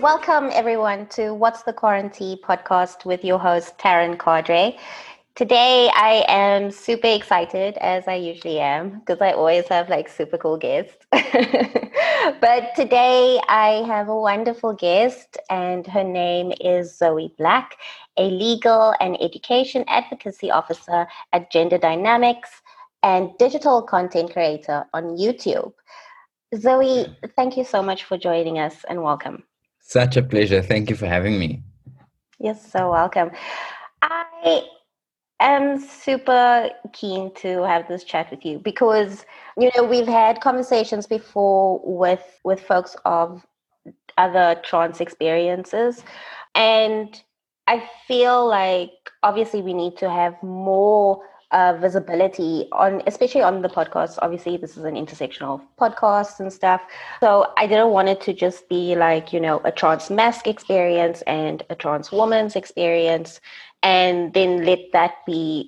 Welcome, everyone, to What's the Quarantine podcast with your host, Taryn Cadre. Today, I am super excited, as I usually am, because I always have like super cool guests. But today, I have a wonderful guest, and her name is Zoe Black, a legal and education advocacy officer at Gender Dynamics and digital content creator on YouTube. Zoe, thank you so much for joining us and welcome. Such a pleasure. Thank you for having me. You're so welcome. I am super keen to have this chat with you because we've had conversations before with folks of other trans experiences, and I feel like obviously we need to have more visibility on, especially on the podcast. Obviously, this is an intersectional podcast and stuff. So I didn't want it to just be like, a trans mask experience and a trans woman's experience, and then let that be,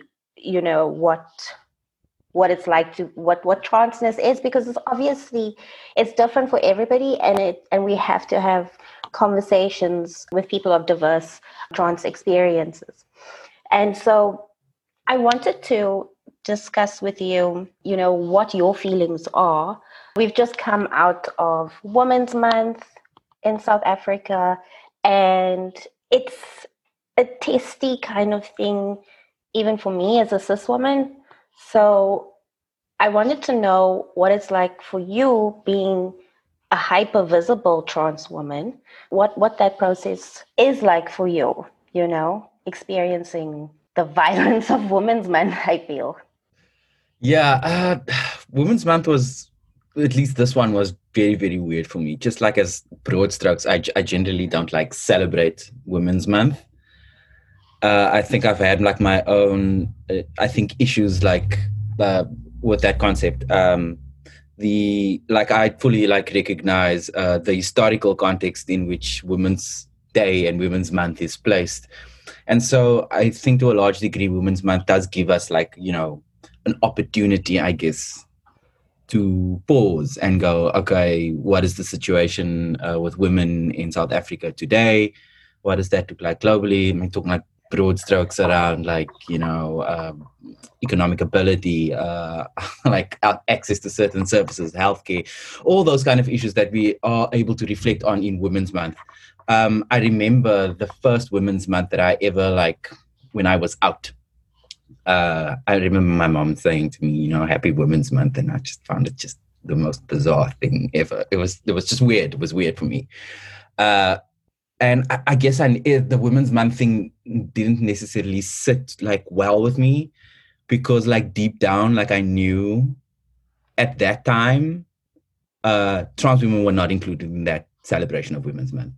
what it's like to what transness is, because it's different for everybody, and we have to have conversations with people of diverse trans experiences. And so I wanted to discuss with you, what your feelings are. We've just come out of Women's Month in South Africa, and it's a testy kind of thing, even for me as a cis woman. So I wanted to know what it's like for you being a hyper visible trans woman, what that process is like for you, experiencing the violence of Women's Month, I feel. Yeah, Women's Month was, at least this one was very, very weird for me. Just like as broad strokes, I generally don't like celebrate Women's Month. I think I've had like my own, I think issues like with that concept. I fully like recognize the historical context in which Women's Day and Women's Month is placed. And so I think to a large degree, Women's Month does give us an opportunity, I guess, to pause and go, okay, what is the situation with women in South Africa today? What does that look like globally? I mean, talking like broad strokes around economic ability, like access to certain services, healthcare, all those kind of issues that we are able to reflect on in Women's Month. I remember the first Women's Month that I ever when I was out. I remember my mom saying to me, Happy Women's Month, and I just found it just the most bizarre thing ever. It was just weird. It was weird for me. And I guess the Women's Month thing didn't necessarily sit well with me, because deep down, I knew at that time, trans women were not included in that celebration of Women's Month.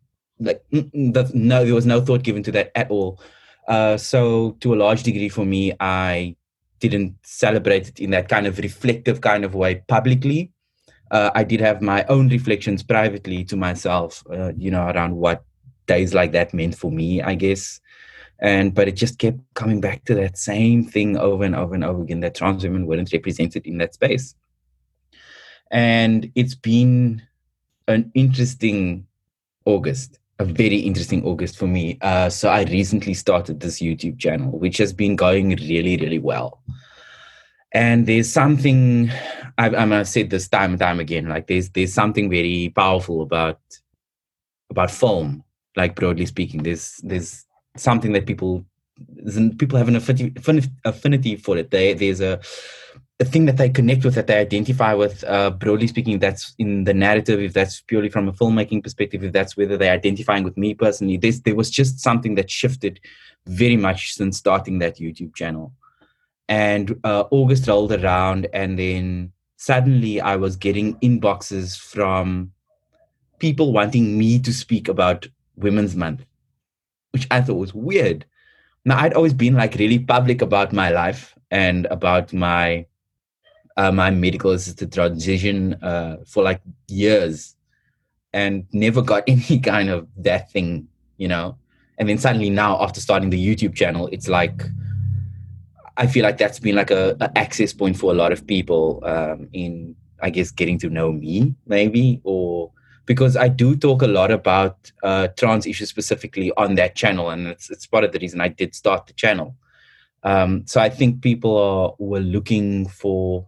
There was no thought given to that at all. So to a large degree for me, I didn't celebrate it in that kind of reflective kind of way publicly. I did have my own reflections privately to myself, around what days like that meant for me, I guess. But it just kept coming back to that same thing over and over and over again, that trans women weren't represented in that space. And it's been an interesting August, a very interesting August for me. So I recently started this YouTube channel, which has been going really, really well. And there's something, I'm gonna say this time and time again, there's something very powerful about film, broadly speaking. There's something that people have an affinity for it. There's a thing that they connect with, that they identify with, broadly speaking. That's in the narrative, if that's purely from a filmmaking perspective, if that's whether they're identifying with me personally. There was just something that shifted very much since starting that YouTube channel. And August rolled around, and then suddenly I was getting inboxes from people wanting me to speak about Women's Month, which I thought was weird. Now, I'd always been really public about my life and about my medical assisted transition for years, and never got any kind of that thing, And then suddenly now, after starting the YouTube channel, it's I feel like that's been a access point for a lot of people in, I guess, getting to know me, maybe, or because I do talk a lot about trans issues specifically on that channel, and it's part of the reason I did start the channel. So I think people were looking for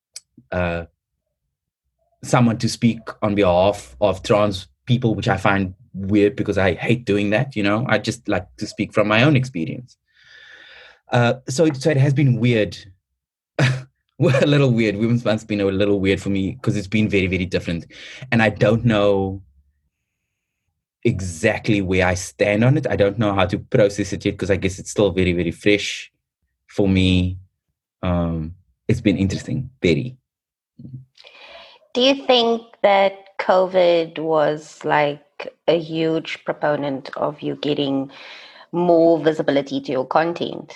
someone to speak on behalf of trans people, which I find weird because I hate doing that. I just like to speak from my own experience. So it has been weird. A little weird. Women's Month's been a little weird for me because it's been very, very different. And I don't know exactly where I stand on it. I don't know how to process it yet because I guess it's still very, very fresh for me. It's been interesting, very. Do you think that COVID was like a huge proponent of you getting more visibility to your content?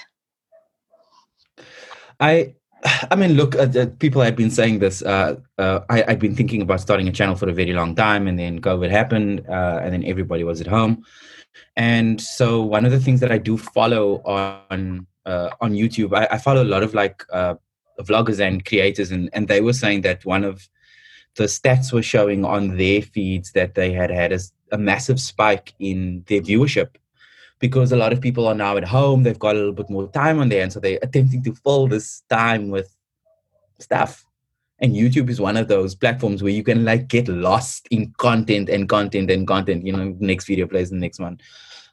I mean, look, people had been saying this. I'd been thinking about starting a channel for a very long time, and then COVID happened, and then everybody was at home. And so one of the things that I do follow on YouTube, I follow a lot of like vloggers and creators, and they were saying that one of the stats were showing on their feeds that they had a massive spike in their viewership, because a lot of people are now at home. They've got a little bit more time on there, and so they're attempting to fill this time with stuff. And YouTube is one of those platforms where you can like get lost in content. Next video plays the next one.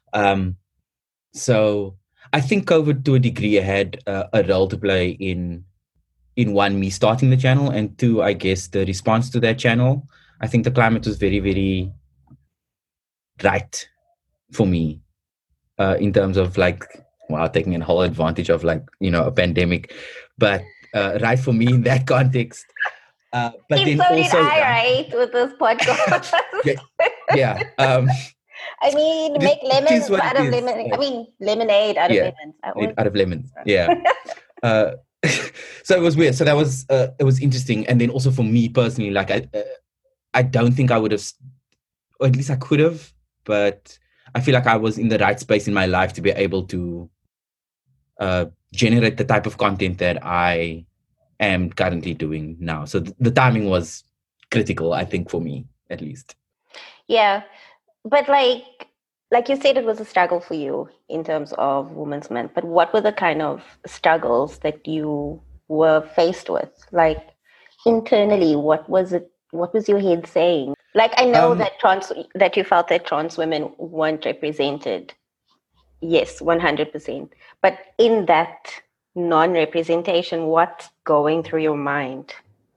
So I think COVID to a degree had a role to play in one, me starting the channel, and two, I guess the response to that channel. I think the climate was very, very right for me. In terms of like, taking a whole advantage of like, a pandemic, but right for me in that context. But then so also, did I, right, with this podcast. yeah. I mean, make lemons out of lemon. Yeah. I mean, lemonade out of lemons. Out of lemons. Yeah. So it was weird. So that was it was interesting, and then also for me personally, like I don't think I would have, or at least I could have, but I feel like I was in the right space in my life to be able to generate the type of content that I am currently doing now. So the timing was critical, I think, for me, at least. Yeah. But like you said, it was a struggle for you in terms of Women's Month. But what were the kind of struggles that you were faced with? Like internally, what was it? What was your head saying? Like, I know that you felt that trans women weren't represented. Yes, 100%. But in that non-representation, what's going through your mind?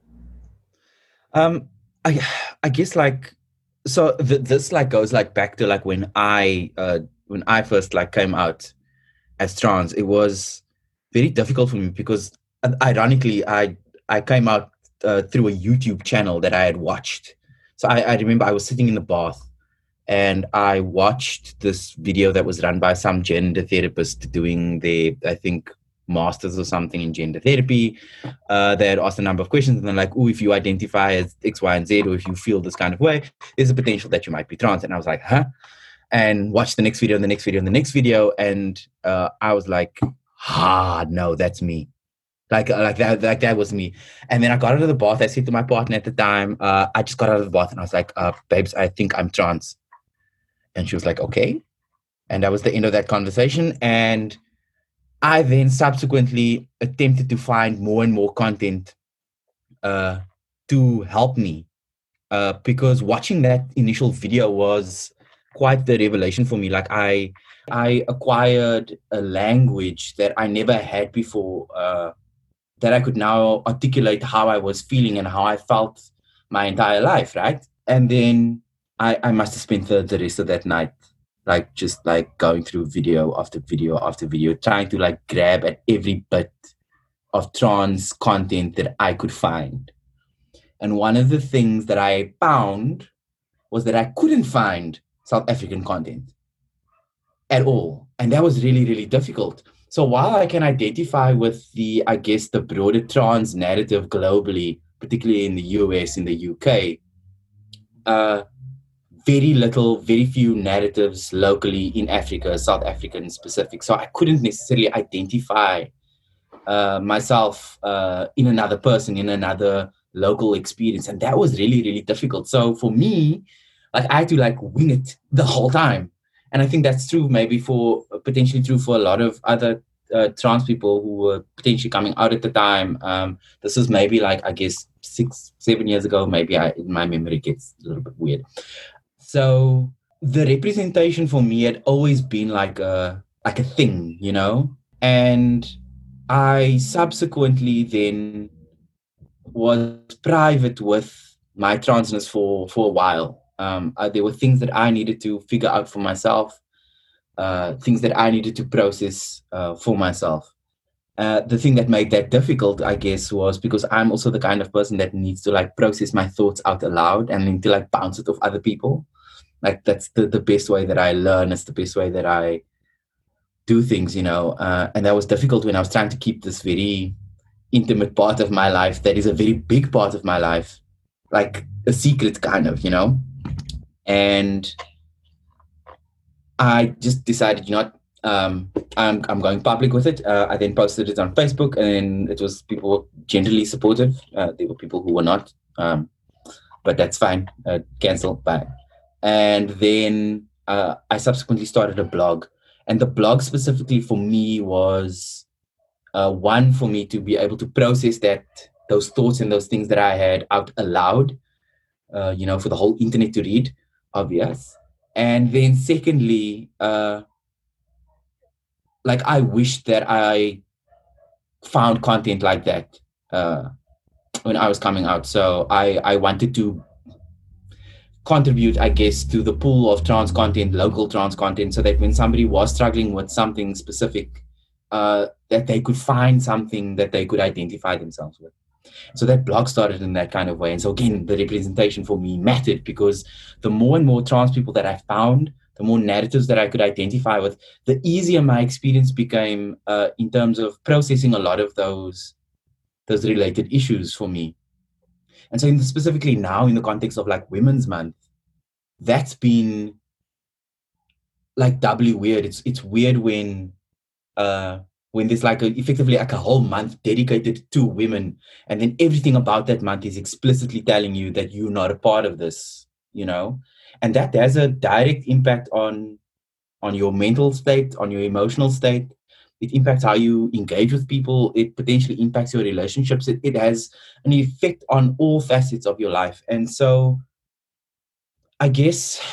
I guess like, so this like goes like back to like when I first like came out as trans. It was very difficult for me because ironically I came out through a YouTube channel that I had watched. So I remember I was sitting in the bath and I watched this video that was run by some gender therapist doing their, I think, masters or something in gender therapy. They had asked a number of questions, and they're like, if you identify as X, Y, and Z, or if you feel this kind of way, there's a potential that you might be trans. And I was like, huh? And watched the next video and the next video and the next video. And I was like, no, that's me. Like that was me. And then I got out of the bath. I said to my partner at the time, I just got out of the bath and I was like, babes, I think I'm trans. And she was like, okay. And that was the end of that conversation. And I then subsequently attempted to find more and more content to help me, because watching that initial video was quite the revelation for me. Like I acquired a language that I never had before, that I could now articulate how I was feeling and how I felt my entire life, right? And then I must have spent the rest of that night like just like going through video after video after video, trying to like grab at every bit of trans content that I could find. And one of the things that I found was that I couldn't find South African content at all. And that was really, really difficult. So while I can identify with the, I guess, the broader trans narrative globally, particularly in the US, in the UK, very few narratives locally in Africa, South African specific. So I couldn't necessarily identify myself in another person, in another local experience. And that was really, really difficult. So for me, Like I had to like wing it the whole time. And I think that's true, maybe potentially true for a lot of other trans people who were potentially coming out at the time. This is maybe like, I guess, 6-7 years ago. Maybe my memory gets a little bit weird. So the representation for me had always been like a thing, you know? And I subsequently then was private with my transness for a while. There were things that I needed to figure out for myself, things that I needed to process for myself. The thing that made that difficult, I guess, was because I'm also the kind of person that needs to like process my thoughts out aloud and then to like bounce it off other people. Like that's the best way that I learn. It's the best way that I do things, you know. And that was difficult when I was trying to keep this very intimate part of my life that is a very big part of my life, like a secret kind of, you know. And I just decided, you know what, I'm going public with it. I then posted it on Facebook, and it was, people were generally supportive. There were people who were not, but that's fine. Cancel, bye. And then I subsequently started a blog, and the blog specifically for me was one, for me to be able to process those thoughts and those things that I had out aloud, you know, for the whole internet to read, obvious. And then secondly, like I wish that I found content like that when I was coming out. So I wanted to contribute, I guess, to the pool of trans content, local trans content, so that when somebody was struggling with something specific, that they could find something that they could identify themselves with. So that blog started in that kind of way. And so again, the representation for me mattered, because the more and more trans people that I found, the more narratives that I could identify with, the easier my experience became in terms of processing a lot of those related issues for me. And so specifically now, in the context of like Women's Month, that's been like doubly weird. It's weird when there's like effectively like a whole month dedicated to women, and then everything about that month is explicitly telling you that you're not a part of this, you know. And that has a direct impact on your mental state, on your emotional state. It impacts how you engage with people. It potentially impacts your relationships. It has an effect on all facets of your life. And so I guess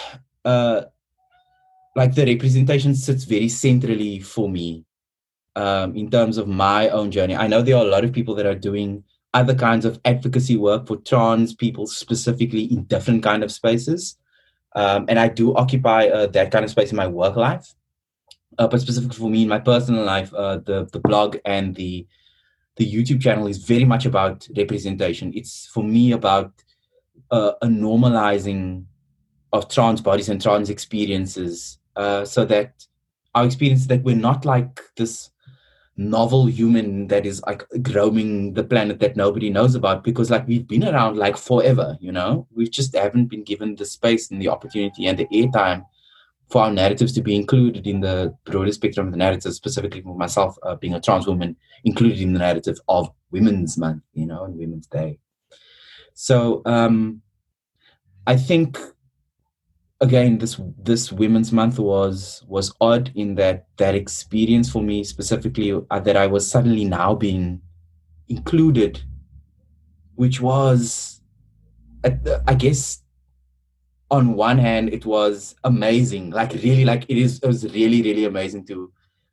like the representation sits very centrally for me in terms of my own journey. I know there are a lot of people that are doing other kinds of advocacy work for trans people specifically in different kind of spaces. And I do occupy that kind of space in my work life. But specifically for me in my personal life, the blog and the YouTube channel is very much about representation. It's for me about a normalizing of trans bodies and trans experiences, so that our experience, that we're not like this novel human that is like roaming the planet that nobody knows about, because like we've been around like forever, you know. We just haven't been given the space and the opportunity and the airtime for our narratives to be included in the broader spectrum of the narrative, specifically for myself, being a trans woman, included in the narrative of Women's Month, you know, and Women's Day. So I think, again, this Women's Month was odd in that experience for me specifically, that I was suddenly now being included, which was, I guess, on one hand, it was amazing. Like really, like it was really, really amazing to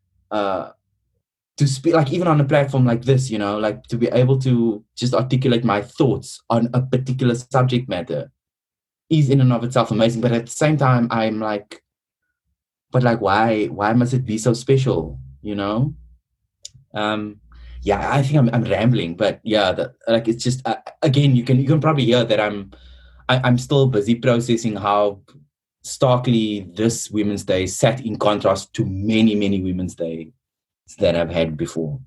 speak, like even on a platform like this, you know, like to be able to just articulate my thoughts on a particular subject matter is in and of itself amazing. But at the same time, I'm like, but like, why must it be so special, you know? Yeah, I think I'm rambling, but yeah, like it's just again, you can probably hear that I'm still busy processing how starkly this Women's Day sat in contrast to many Women's Days that I've had before.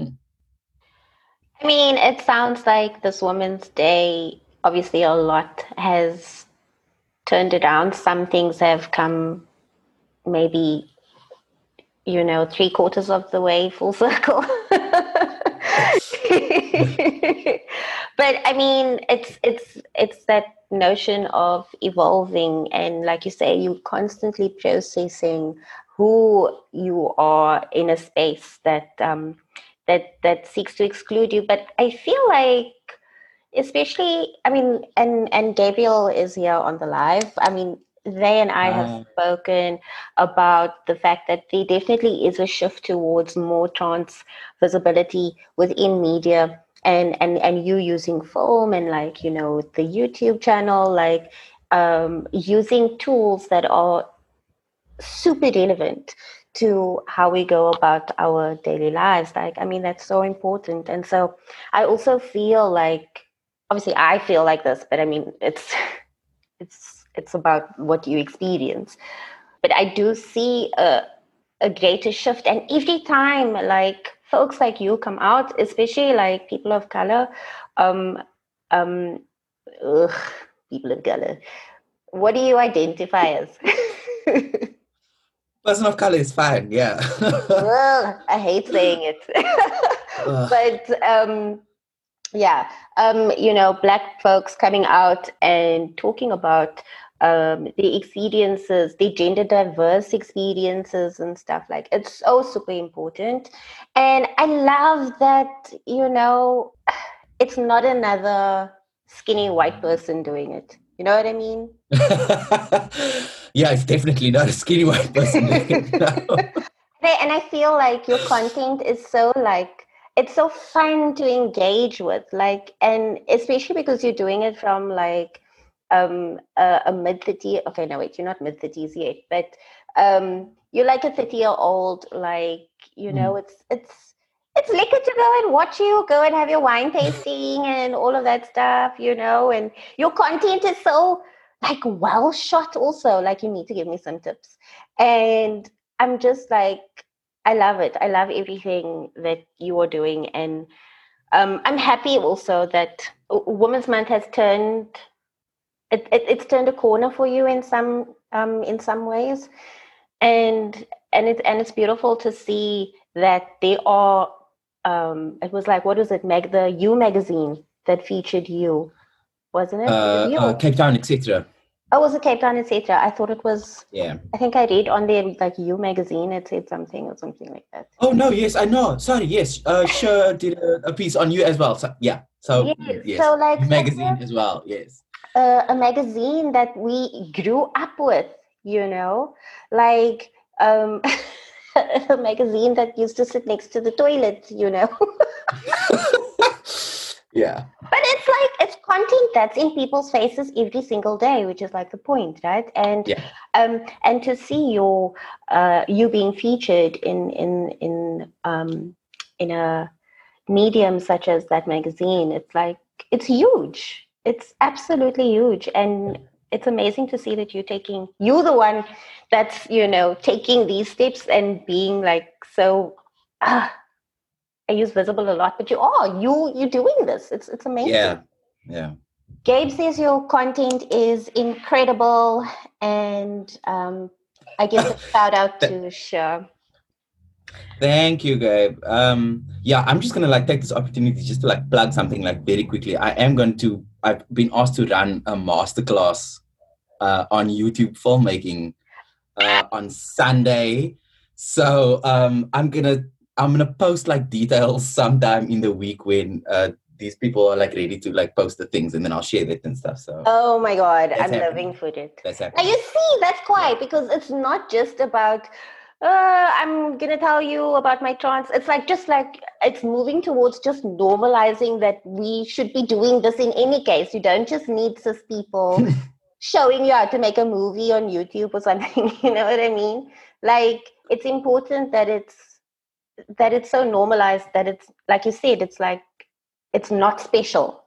I mean, it sounds like this Women's Day, obviously a lot has turned around. Some things have come maybe, you know, 3/4 of the way full circle. But But I mean, it's that notion of evolving, and like you say, you constantly processing who you are in a space that that seeks to exclude you. But I feel like, especially, I mean, and Gabriel is here on the live. I mean, they and I have spoken about the fact that there definitely is a shift towards more trans visibility within media, and you using film and, like, you know, the YouTube channel, like, using tools that are super relevant to how we go about our daily lives. Like, I mean, that's so important. And so I also feel like, obviously I feel like this, but I mean, it's it's about what you experience. But I do see a greater shift, and every time, like, folks like you come out, especially like people of color, um um ugh, people of color, what do you identify as? Person of color is fine. Yeah. Ugh, I hate saying it. But yeah, you know, Black folks coming out and talking about the experiences, the gender diverse experiences and stuff, like, it's so super important. And I love that, you know, it's not another skinny white person doing it. You know what I mean? Yeah, it's definitely not a skinny white person doing it now. And I feel like your content is so, like, it's so fun to engage with, like, and especially because you're doing it from, like, a mid 30, okay, no, wait, you're not mid 30s yet, but you're like a 30-year-old, like, you know, it's liquor to go and watch you go and have your wine tasting and all of that stuff, you know. And your content is so, like, well shot also. Like, you need to give me some tips. And I'm just like, I love it. I love everything that you are doing. And I'm happy also that Women's Month has turned, it's turned a corner for you in some ways. And it's beautiful to see that they are, it was like, what was it, the You magazine that featured you, wasn't it? Was it you? Cape Town, etc. Oh, was it Cape Town, etc.? I thought it was. Yeah. I think I read on there, like, You magazine, it said something or something like that. Oh no, yes, I know. Sorry, yes. Sure did a piece on you as well. So, yeah. So yes. So, like, You magazine as well. Yes. A magazine that we grew up with, you know, like, a magazine that used to sit next to the toilet, you know. Yeah. But it's like, it's content that's in people's faces every single day, which is like the point, right? And yeah. And to see you being featured in a medium such as that magazine, it's like, it's huge. It's absolutely huge. And it's amazing to see that you're the one that's, you know, taking these steps and being, like, so I use visible a lot, but you're doing this. It's amazing. Yeah. Yeah. Gabe says your content is incredible, and I give a shout out to Sher. Thank you, Gabe. Yeah, I'm just gonna, like, take this opportunity just to, like, plug something, like, very quickly. I've been asked to run a masterclass on YouTube filmmaking on Sunday. So I'm gonna post, like, details sometime in the week when these people are, like, ready to, like, post the things, and then I'll share that and stuff. So oh my God, I'm living for it. That's happening. Now, you see, that's quite, because it's not just about I'm gonna tell you about my trans. It's like, just like, it's moving towards just normalizing that we should be doing this in any case. You don't just need cis people showing you how to make a movie on YouTube or something. You know what I mean? Like, it's important that it's so normalized that it's, like you said, it's like, it's not special.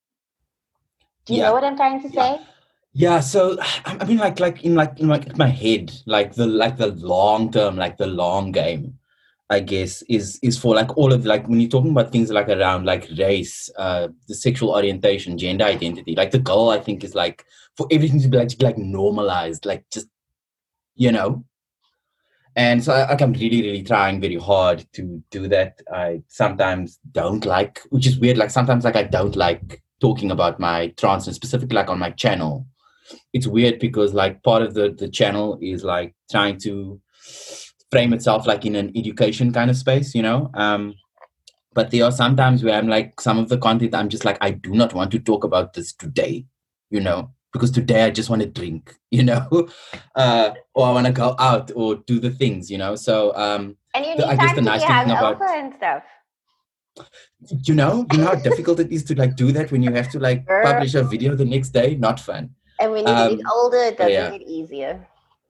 Do you know what I'm trying to say? Yeah, so I mean, like in my head, like the long term, like the long game, I guess, is for, like, all of, like, when you're talking about things like around, like, race, the sexual orientation, gender identity, like, the goal, I think, is, like, for everything to be like normalized, like, just, you know. And so, like, I'm really, really trying very hard to do that. I sometimes don't like, which is weird. Like, sometimes, like, I don't like talking about my trans, and specifically like on my channel. It's weird because like part of the channel is like trying to frame itself like in an education kind of space, but there are sometimes where I'm like, some of the content I'm just like, I do not want to talk about this today, because today I just want to drink, or I want to go out or do the things, so and you need time to be hungover and stuff. You know how difficult it is to like do that when you have to like publish a video the next day. Not fun. And when you get older, it doesn't get easier.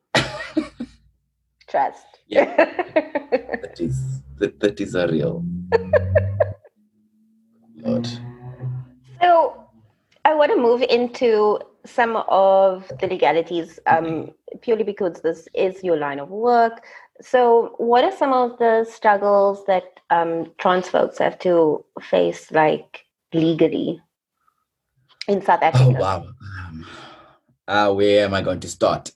Trust. Yeah, that is a real Lord. So I want to move into some of the legalities, purely because this is your line of work. So what are some of the struggles that trans folks have to face, like legally in South Africa? Oh, wow. Where am I going to start?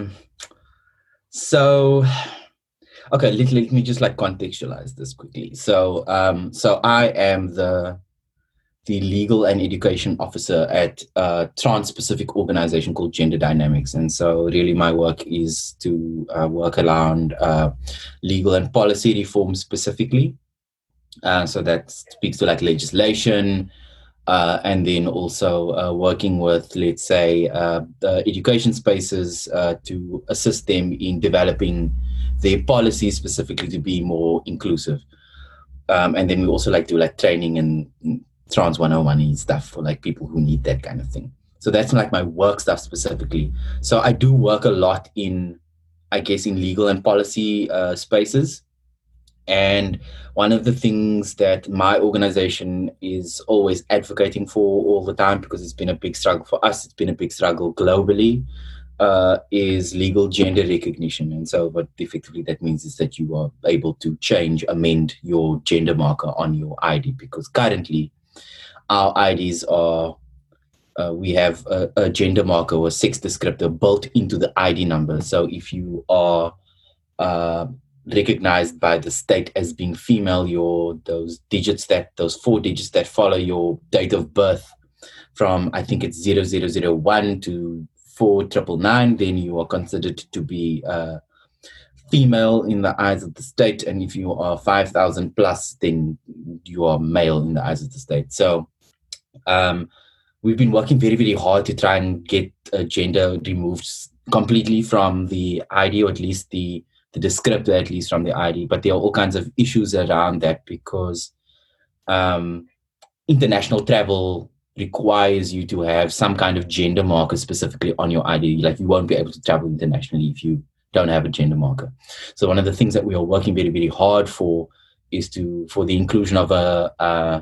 So, okay, let me just like contextualize this quickly. So I am the legal and education officer at a trans-specific organization called Gender Dynamics. And so really my work is to work around legal and policy reform specifically. So that speaks to like legislation, and then also working with, let's say, the education spaces to assist them in developing their policies specifically to be more inclusive. And then we also like do like training and Trans 101 stuff for like people who need that kind of thing. So that's like my work stuff specifically. So I do work a lot in legal and policy spaces. And one of the things that my organization is always advocating for all the time, because it's been a big struggle for us, it's been a big struggle globally, is legal gender recognition. And so what effectively that means is that you are able to amend your gender marker on your ID, because currently our IDs are, we have a gender marker or a sex descriptor built into the ID number. So if you are recognized by the state as being female, those 4 digits that follow your date of birth from, I think it's 0001 to 4999, then you are considered to be female in the eyes of the state. And if you are 5,000 plus, then you are male in the eyes of the state. So we've been working very, very hard to try and get gender removed completely from the ID, or at least the descriptor at least from the ID. But there are all kinds of issues around that, because international travel requires you to have some kind of gender marker specifically on your ID. Like, you won't be able to travel internationally if you don't have a gender marker. So one of the things that we are working very, very hard for is for the inclusion of the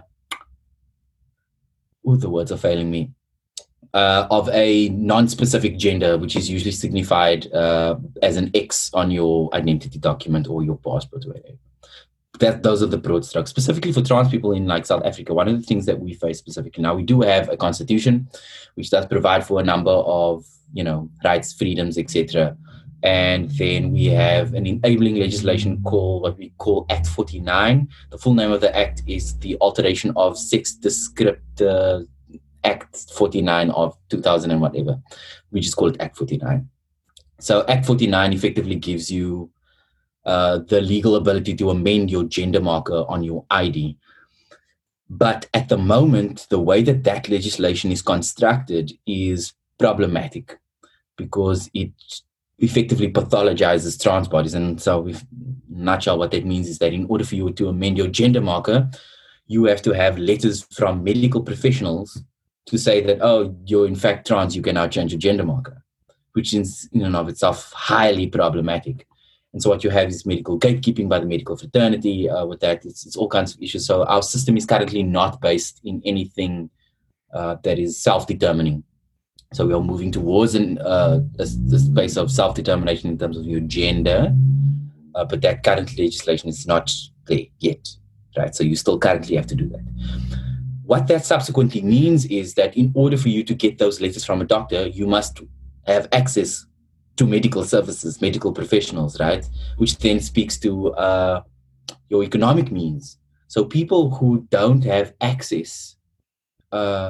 words are failing me, of a non-specific gender, which is usually signified as an X on your identity document or your passport or whatever. Those are the broad strokes. Specifically for trans people in like South Africa, one of the things that we face specifically now, we do have a constitution which does provide for a number of rights, freedoms, etc. And then we have an enabling legislation called what we call Act 49. The full name of the act is the Alteration of Sex Descriptor Act 49 of 2000 and whatever. We just call it Act 49. So Act 49 effectively gives you the legal ability to amend your gender marker on your ID. But at the moment, the way that legislation is constructed is problematic, because it effectively pathologizes trans bodies. And so, in a nutshell, what that means is that in order for you to amend your gender marker, you have to have letters from medical professionals to say that, oh, you're in fact trans, you can now change your gender marker, which is in and of itself highly problematic. And so what you have is medical gatekeeping by the medical fraternity. With that, it's all kinds of issues. So our system is currently not based in anything that is self-determining. So we are moving towards the space of self-determination in terms of your gender, but that current legislation is not there yet, right? So you still currently have to do that. What that subsequently means is that in order for you to get those letters from a doctor, you must have access to medical services, medical professionals, right? Which then speaks to your economic means. So people who don't have access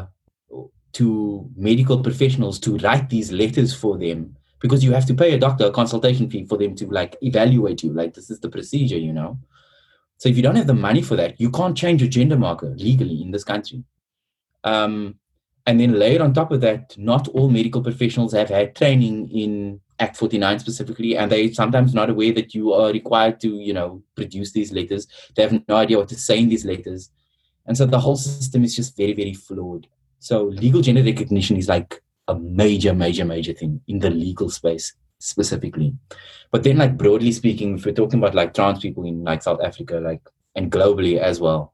to medical professionals to write these letters for them, because you have to pay a doctor a consultation fee for them to like evaluate you. Like, this is the procedure, you know. So if you don't have the money for that, you can't change your gender marker legally in this country. And then layered on top of that, not all medical professionals have had training in Act 49 specifically, and they sometimes not aware that you are required to, you know, produce these letters. They have no idea what to say in these letters. And so the whole system is just very, very flawed. So legal gender recognition is like a major, major, major thing in the legal space specifically. But then, like, broadly speaking, if we're talking about like trans people in like South Africa, like, and globally as well,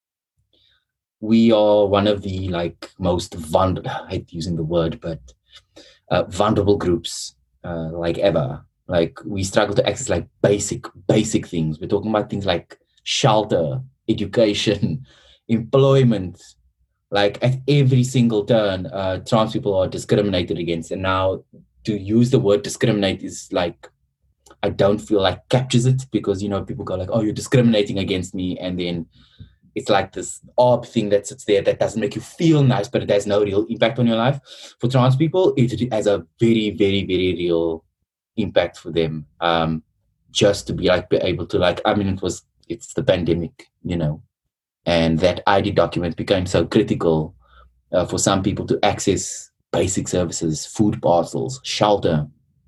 we are one of the like most vulnerable, I hate using the word, but vulnerable groups like ever. Like, we struggle to access like basic things. We're talking about things like shelter, education, employment. Like, at every single turn, trans people are discriminated against. And now to use the word discriminate is like, I don't feel like captures it, because, you know, people go like, oh, you're discriminating against me. And then it's like this orb thing that sits there that doesn't make you feel nice, but it has no real impact on your life. For trans people, it has a very, very, very real impact for them. Just to be able to, like, I mean, it's the pandemic, you know, and that ID document became so critical for some people to access basic services, food parcels, shelter.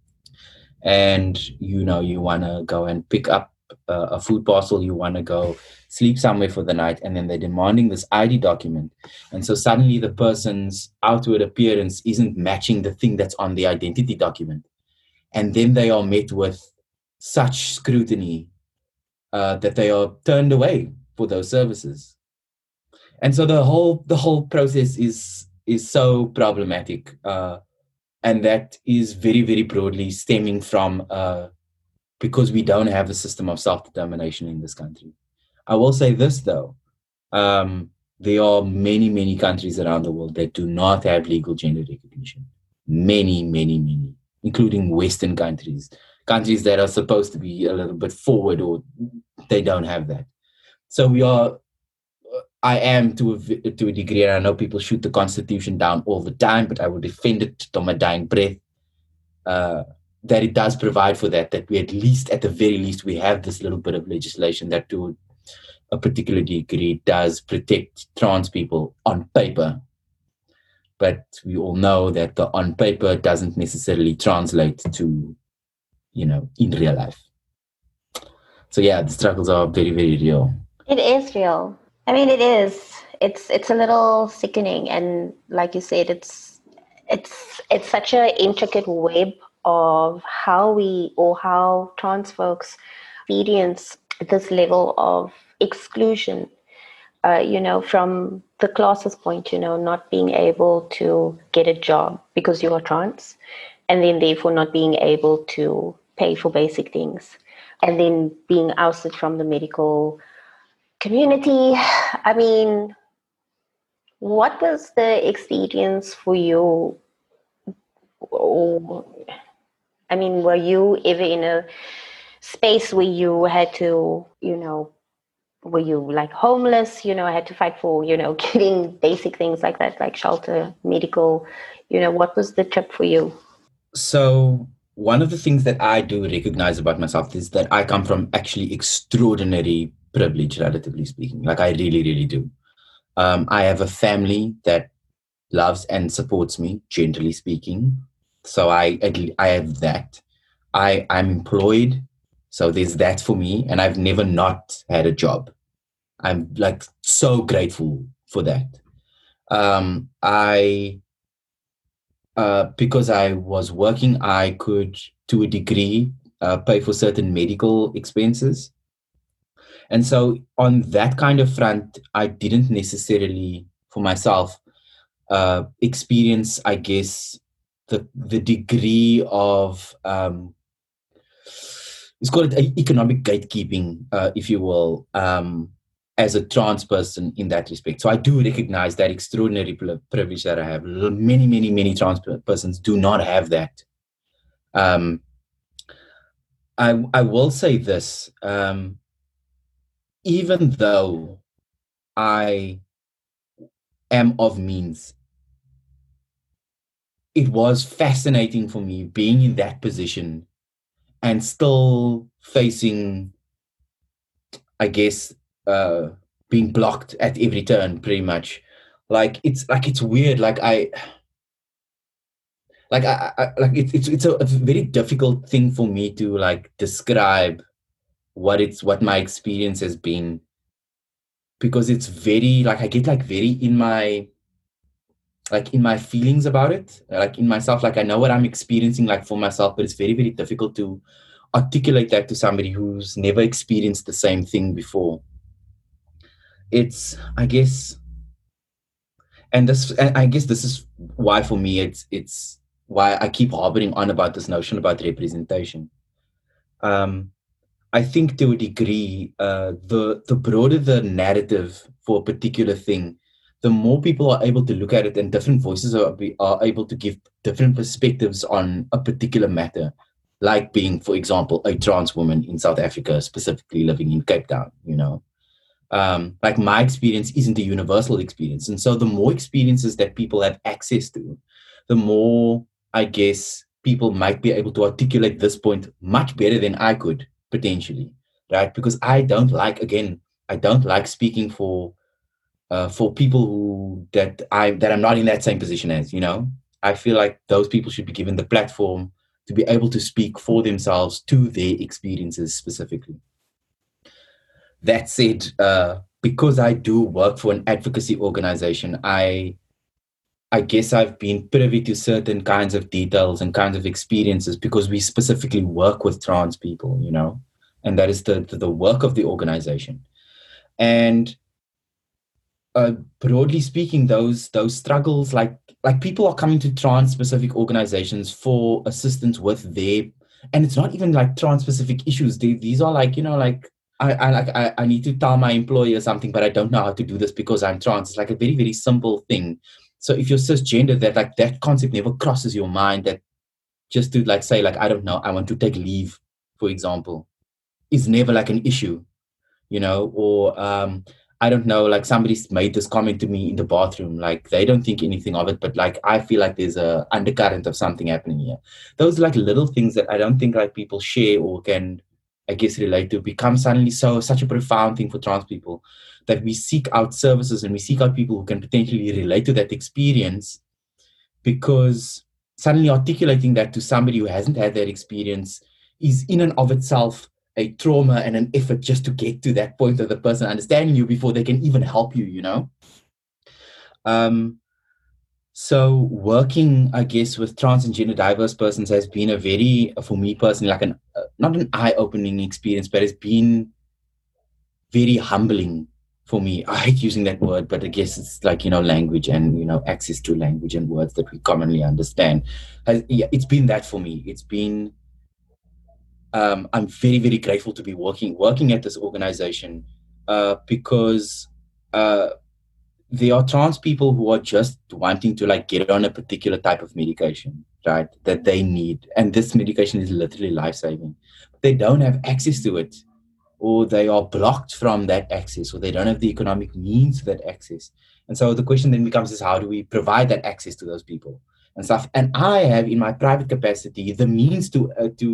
And, you know, you want to go and pick up a food parcel, you want to go sleep somewhere for the night, and then they're demanding this ID document. And so suddenly the person's outward appearance isn't matching the thing that's on the identity document. And then they are met with such scrutiny that they are turned away for those services. And so the whole process is so problematic. And that is very, very broadly stemming from because we don't have a system of self-determination in this country. I will say this, though. There are many, many countries around the world that do not have legal gender recognition. Many, many, many, including Western countries that are supposed to be a little bit forward, or they don't have that. So I am to a degree, and I know people shoot the Constitution down all the time, but I will defend it to my dying breath, that it does provide for that we at the very least, we have this little bit of legislation that to a particular degree does protect trans people on paper. But we all know that the on paper doesn't necessarily translate to, you know, in real life. So yeah, the struggles are very, very real. It is real. I mean, it is. It's a little sickening, and like you said, it's such an intricate web of how trans folks experience this level of exclusion. You know, from the class's point, you know, not being able to get a job because you are trans, and then therefore not being able to pay for basic things, and then being ousted from the medical community. I mean, what was the experience for you? I mean, were you ever in a space where you had to, you know, were you like homeless, you know, had to fight for, you know, getting basic things like that, like shelter, medical, you know, what was the trip for you? So one of the things that I do recognize about myself is that I come from actually extraordinary privilege, relatively speaking. Like, I really, really do. I have a family that loves and supports me, generally speaking. So I have that. I'm employed, so there's that for me, and I've never not had a job. I'm like so grateful for that. Because I was working, I could, to a degree, pay for certain medical expenses. And so on that kind of front, I didn't necessarily, for myself, experience, I guess, the degree of, let's call it economic gatekeeping, if you will, as a trans person in that respect. So I do recognize that extraordinary privilege that I have. Many, many, many trans persons do not have that. I will say this, even though I am of means, it was fascinating for me being in that position and still facing, I guess, being blocked at every turn, pretty much. It's weird. It's a very difficult thing for me to like describe what my experience has been, because it's very like I get like very in my feelings about it, like in myself. Like I know what I'm experiencing like for myself, but it's very, very difficult to articulate that to somebody who's never experienced the same thing before. It's, I guess, and I guess this is why for me it's why I keep harboring on about this notion about representation. Um, I think to a degree, the broader the narrative for a particular thing, the more people are able to look at it, and different voices are able to give different perspectives on a particular matter, like being, for example, a trans woman in South Africa, specifically living in Cape Town. Like my experience isn't a universal experience, and so the more experiences that people have access to, the more, I guess, people might be able to articulate this point much better than I could potentially, right? Because I don't like speaking for people that I'm not in that same position as. I feel like those people should be given the platform to be able to speak for themselves to their experiences specifically. That said, because I do work for an advocacy organization, I guess I've been privy to certain kinds of details and kinds of experiences because we specifically work with trans people, and that is the work of the organization. And broadly speaking, those struggles, like people are coming to trans specific organizations for assistance with their, and it's not even like trans specific issues. These are like, like I need to tell my employer something, but I don't know how to do this because I'm trans. It's like a very, very simple thing. So if you're cisgender, that concept never crosses your mind, that just to like say, like, I don't know, I want to take leave, for example, is never like an issue, or I don't know, like somebody's made this comment to me in the bathroom, like they don't think anything of it, but like I feel like there's a undercurrent of something happening here. Those like little things that I don't think like people share or can, I guess, relate to, become suddenly such a profound thing for trans people, that we seek out services and we seek out people who can potentially relate to that experience, because suddenly articulating that to somebody who hasn't had that experience is in and of itself a trauma and an effort just to get to that point of the person understanding you before they can even help you. So working, I guess, with trans and gender diverse persons has been a very, for me personally, like not an eye-opening experience, but it's been very humbling for me. I hate using that word, but I guess it's like, language and, access to language and words that we commonly understand. It's been that for me. It's been, I'm very, very grateful to be working at this organization, because there are trans people who are just wanting to like get on a particular type of medication, right, that they need. And this medication is literally life-saving. They don't have access to it, or they are blocked from that access, or they don't have the economic means to that access. And so the question then becomes is, how do we provide that access to those people and stuff? And I have, in my private capacity, the means to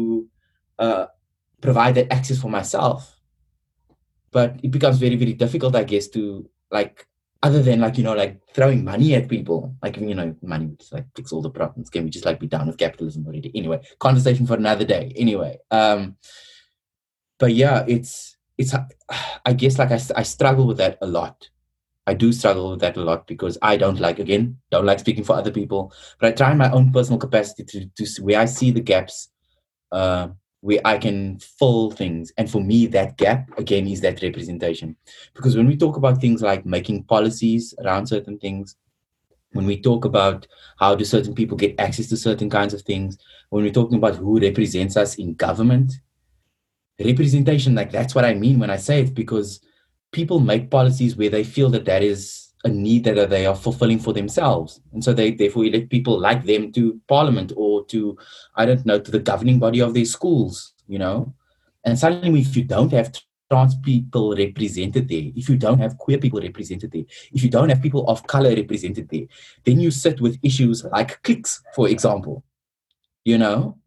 provide that access for myself. But it becomes very, very difficult, I guess, to like, other than like, like throwing money at people, like, money would just like fix all the problems. Can we just like be done with capitalism already? Anyway, conversation for another day. Anyway, but yeah, it's I guess like I struggle with that a lot. I do struggle with that a lot because I don't like speaking for other people, but I try in my own personal capacity to where I see the gaps, where I can fill things. And for me, that gap again is that representation. Because when we talk about things like making policies around certain things, when we talk about how do certain people get access to certain kinds of things, when we're talking about who represents us in government, representation, like that's what I mean when I say it, because people make policies where they feel that is a need that they are fulfilling for themselves, and so they therefore elect people like them to parliament or to, I don't know, to the governing body of their schools, and suddenly if you don't have trans people represented there, if you don't have queer people represented there, if you don't have people of color represented there, then you sit with issues like cliques, for example, you know?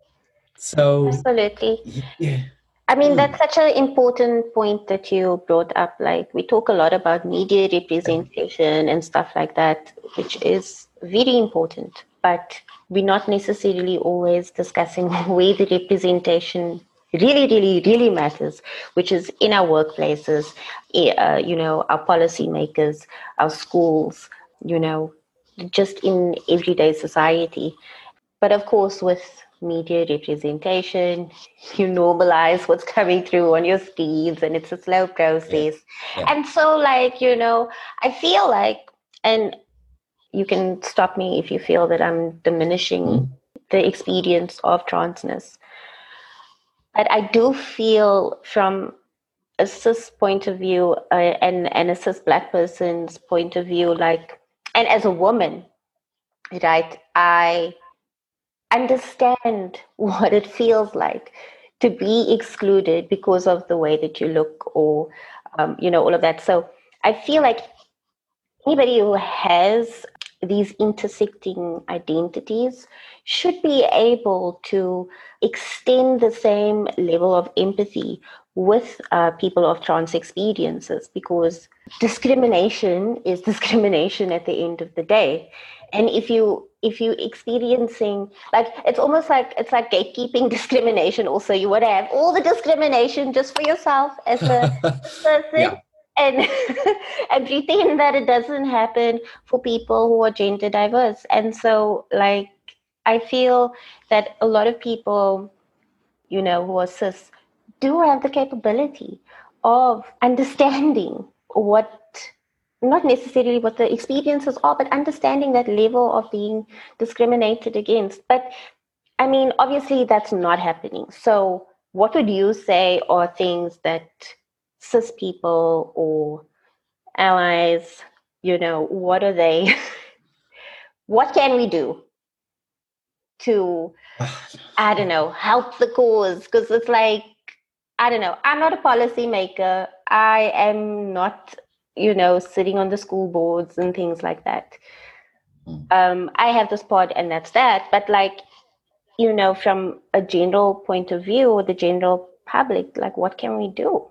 So, Absolutely. yeah. I mean, that's such an important point that you brought up. Like, we talk a lot about media representation and stuff like that, which is very important, but we're not necessarily always discussing where the representation really, really, really matters, which is in our workplaces, our policymakers, our schools, you know, just in everyday society. But of course, with media representation, you normalize what's coming through on your screens, and it's a slow Yeah. process. Yeah. And so, I feel like, and you can stop me if you feel that I'm diminishing Mm. the experience of transness. But I do feel from a cis point of view and a cis black person's point of view, like, and as a woman, right, I understand what it feels like to be excluded because of the way that you look or all of that. So I feel like anybody who has these intersecting identities should be able to extend the same level of empathy with people of trans experiences, because discrimination is discrimination at the end of the day. And if you experiencing, like, it's almost like it's like gatekeeping discrimination. Also, you would have all the discrimination just for yourself as a person, Yeah. and and pretend that it doesn't happen for people who are gender diverse. And so, like, I feel that a lot of people, who are cis, do have the capability of understanding what, not necessarily what the experiences are, but understanding that level of being discriminated against. But I mean, obviously, that's not happening. So, what would you say are things that cis people or allies, what are they? What can we do to, I don't know, help the cause? Because it's like, I don't know, I'm not a policymaker. I am not, sitting on the school boards and things like that. I have this pod and that's that. But, like, from a general point of view, or the general public, like, what can we do?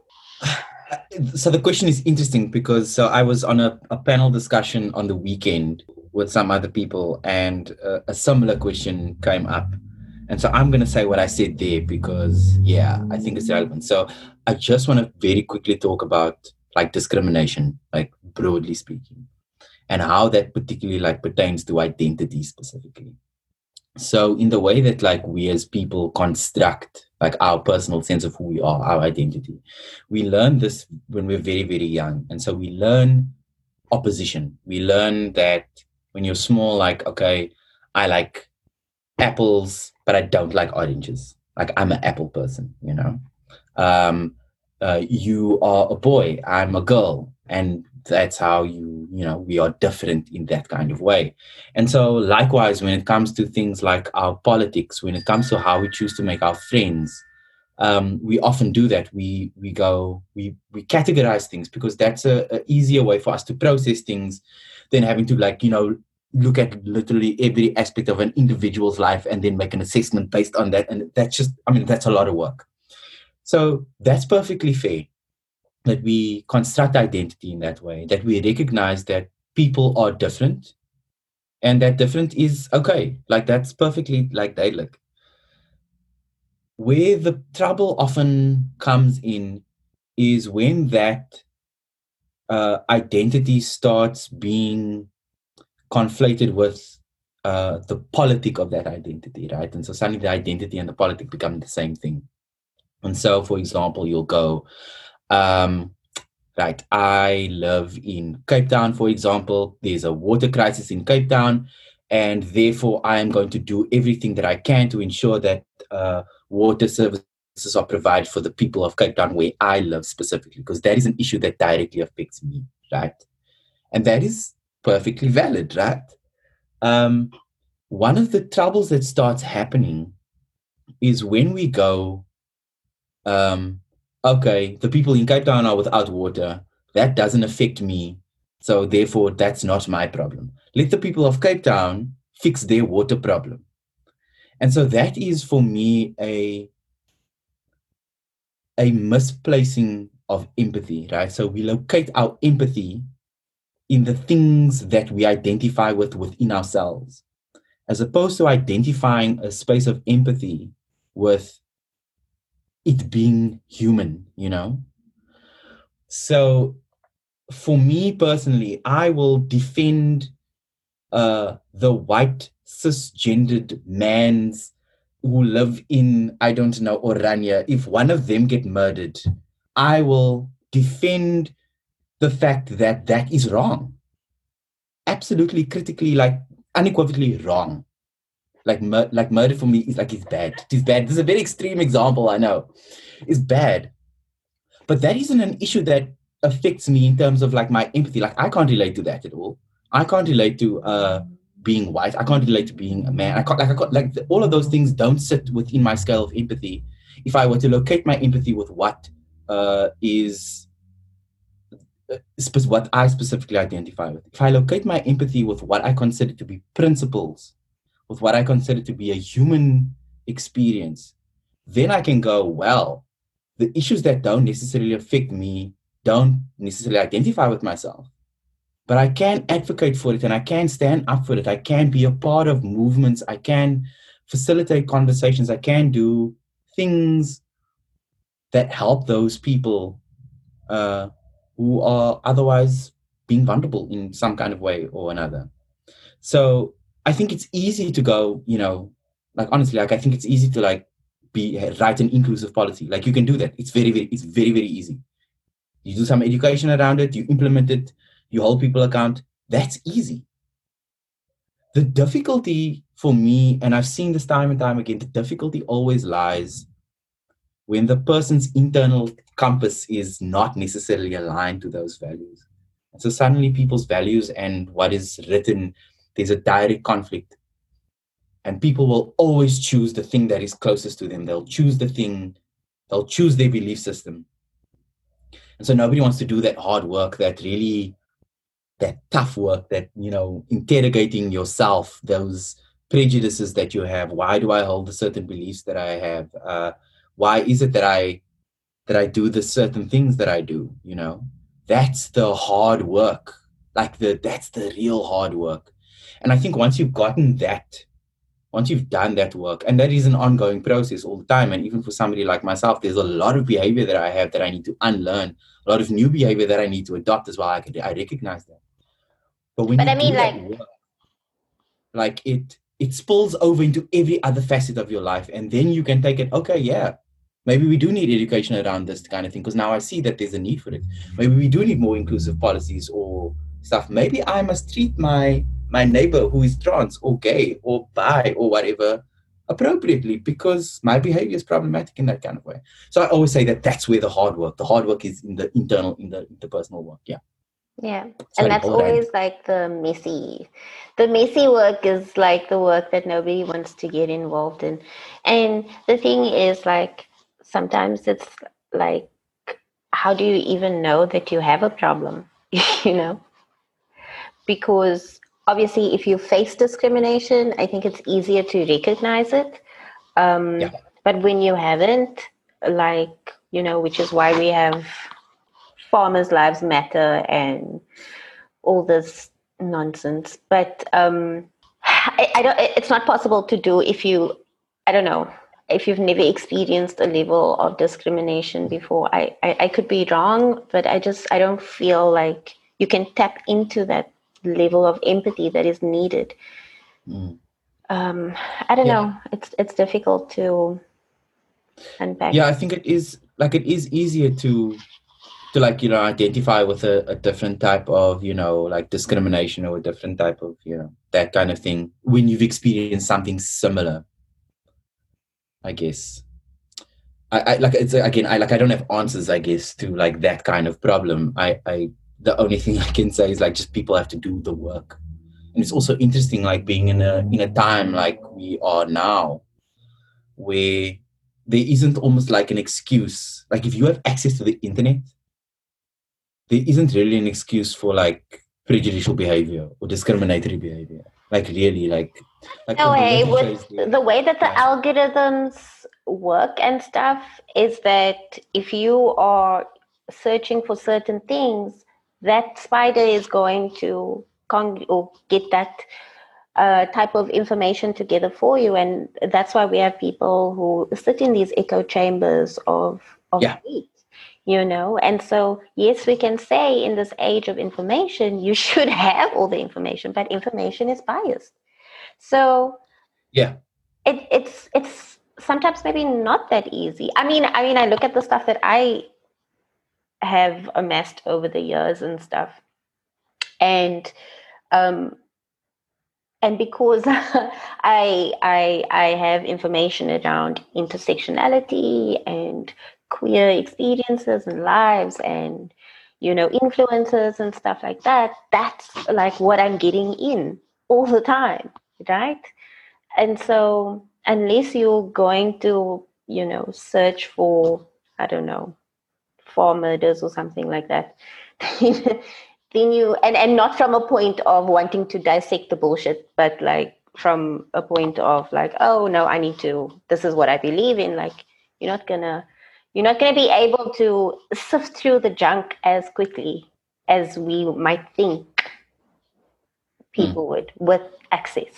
So the question is interesting because I was on a panel discussion on the weekend with some other people, and a similar question came up. And so I'm going to say what I said there because, yeah, I think it's relevant. So I just want to very quickly talk about like discrimination, like broadly speaking, and how that particularly like pertains to identity specifically. So in the way that like we as people construct like our personal sense of who we are, our identity, we learn this when we're very, very young. And so we learn opposition. We learn that when you're small, like, okay, I like apples, but I don't like oranges. Like I'm an apple person, you know. Um, you are a boy, I'm a girl, and that's how we are different in that kind of way. And so likewise, when it comes to things like our politics, when it comes to how we choose to make our friends, we often do that. We categorize things because that's a easier way for us to process things than having to look at literally every aspect of an individual's life and then make an assessment based on that. And that's a lot of work. So that's perfectly fair that we construct identity in that way, that we recognize that people are different and that different is okay. Like that's perfectly like they look. Where the trouble often comes in is when that identity starts being conflated with the politic of that identity, right? And so suddenly the identity and the politic become the same thing. And so, for example, you'll go, right, I live in Cape Town, for example. There's a water crisis in Cape Town, and therefore I am going to do everything that I can to ensure that water services are provided for the people of Cape Town where I live specifically, because that is an issue that directly affects me, right? And that is perfectly valid, right? One of the troubles that starts happening is when we go, okay, the people in Cape Town are without water. That doesn't affect me. So therefore, that's not my problem. Let the people of Cape Town fix their water problem. And so that is for me a misplacing of empathy, right? So we locate our empathy in the things that we identify with within ourselves, as opposed to identifying a space of empathy with it being human, you know? So for me personally, I will defend the white cisgendered mans who live in, I don't know, Orania. If one of them get murdered, I will defend the fact that that is wrong. Absolutely, critically, like unequivocally wrong. Like murder for me is like it's bad. It is bad. This is a very extreme example, I know. It's bad. But that isn't an issue that affects me in terms of like my empathy. Like I can't relate to that at all. I can't relate to being white. I can't relate to being a man. All of those things don't sit within my scale of empathy. If I were to locate my empathy with what is what I specifically identify with, if I locate my empathy with what I consider to be principles, with what I consider to be a human experience, then I can go, well, the issues that don't necessarily affect me don't necessarily identify with myself, but I can advocate for it and I can stand up for it. I can be a part of movements. I can facilitate conversations. I can do things that help those people who are otherwise being vulnerable in some kind of way or another. So I think it's easy to go, like honestly, like I think it's easy to like write an inclusive policy. Like you can do that. It's very, very easy. You do some education around it, you implement it, you hold people account. That's easy. The difficulty for me, and I've seen this time and time again, the difficulty always lies when the person's internal compass is not necessarily aligned to those values. And so suddenly people's values and what is written, there's a direct conflict. And people will always choose the thing that is closest to them. They'll choose their belief system. And so nobody wants to do that hard work, that tough work, that, interrogating yourself, those prejudices that you have. Why do I hold the certain beliefs that I have? Why is it that I do the certain things that I do? That's the hard work. That's the real hard work. And I think once you've done that work, and that is an ongoing process all the time, and even for somebody like myself, there's a lot of behavior that I have that I need to unlearn, a lot of new behavior that I need to adopt as well. I recognize that. But when you do that work, like it spills over into every other facet of your life, and then you can take it, okay, yeah, maybe we do need education around this kind of thing, because now I see that there's a need for it. Maybe we do need more inclusive policies or stuff. Maybe I must treat my neighbor who is trans or gay or bi or whatever appropriately, because my behavior is problematic in that kind of way. So I always say that that's where the hard work is, in the internal, in the interpersonal work. Yeah. And that's always like the messy work is like the work that nobody wants to get involved in. And the thing is, like, sometimes it's like, how do you even know that you have a problem? Because obviously if you face discrimination, I think it's easier to recognize it. But when you haven't, like, which is why we have Farmers' Lives Matter and all this nonsense. But I don't. It's not possible to do if you've never experienced a level of discrimination before. I could be wrong, but I don't feel like you can tap into that level of empathy that is needed. I don't know. It's difficult to unpack. Yeah, I think it is easier to identify with a different type of, discrimination, or a different type of, that kind of thing, when you've experienced something similar, I guess. I don't have answers, I guess, to like that kind of problem. The only thing I can say is like, just people have to do the work. And it's also interesting, like being in a time like we are now, where there isn't almost like an excuse. Like if you have access to the internet, there isn't really an excuse for like prejudicial behavior or discriminatory behavior. Like really, like No the way. little With shows there. the way that the Yeah. algorithms work and stuff is that if you are searching for certain things, that spider is going to or get that type of information together for you, and that's why we have people who sit in these echo chambers of Yeah. hate, and so yes, we can say in this age of information you should have all the information, but information is biased. So Yeah. it's sometimes maybe not that easy. I mean I look at the stuff that I have amassed over the years and stuff, and um because I have information around intersectionality and queer experiences and lives and influences and stuff like that, that's like what I'm getting in all the time, right? And so unless you're going to search for, I don't know, for murders or something like that, then you and not from a point of wanting to dissect the bullshit, but like from a point of like, oh no, I need to, this is what I believe in. Like you're not gonna be able to sift through the junk as quickly as we might think Mm. people would with access.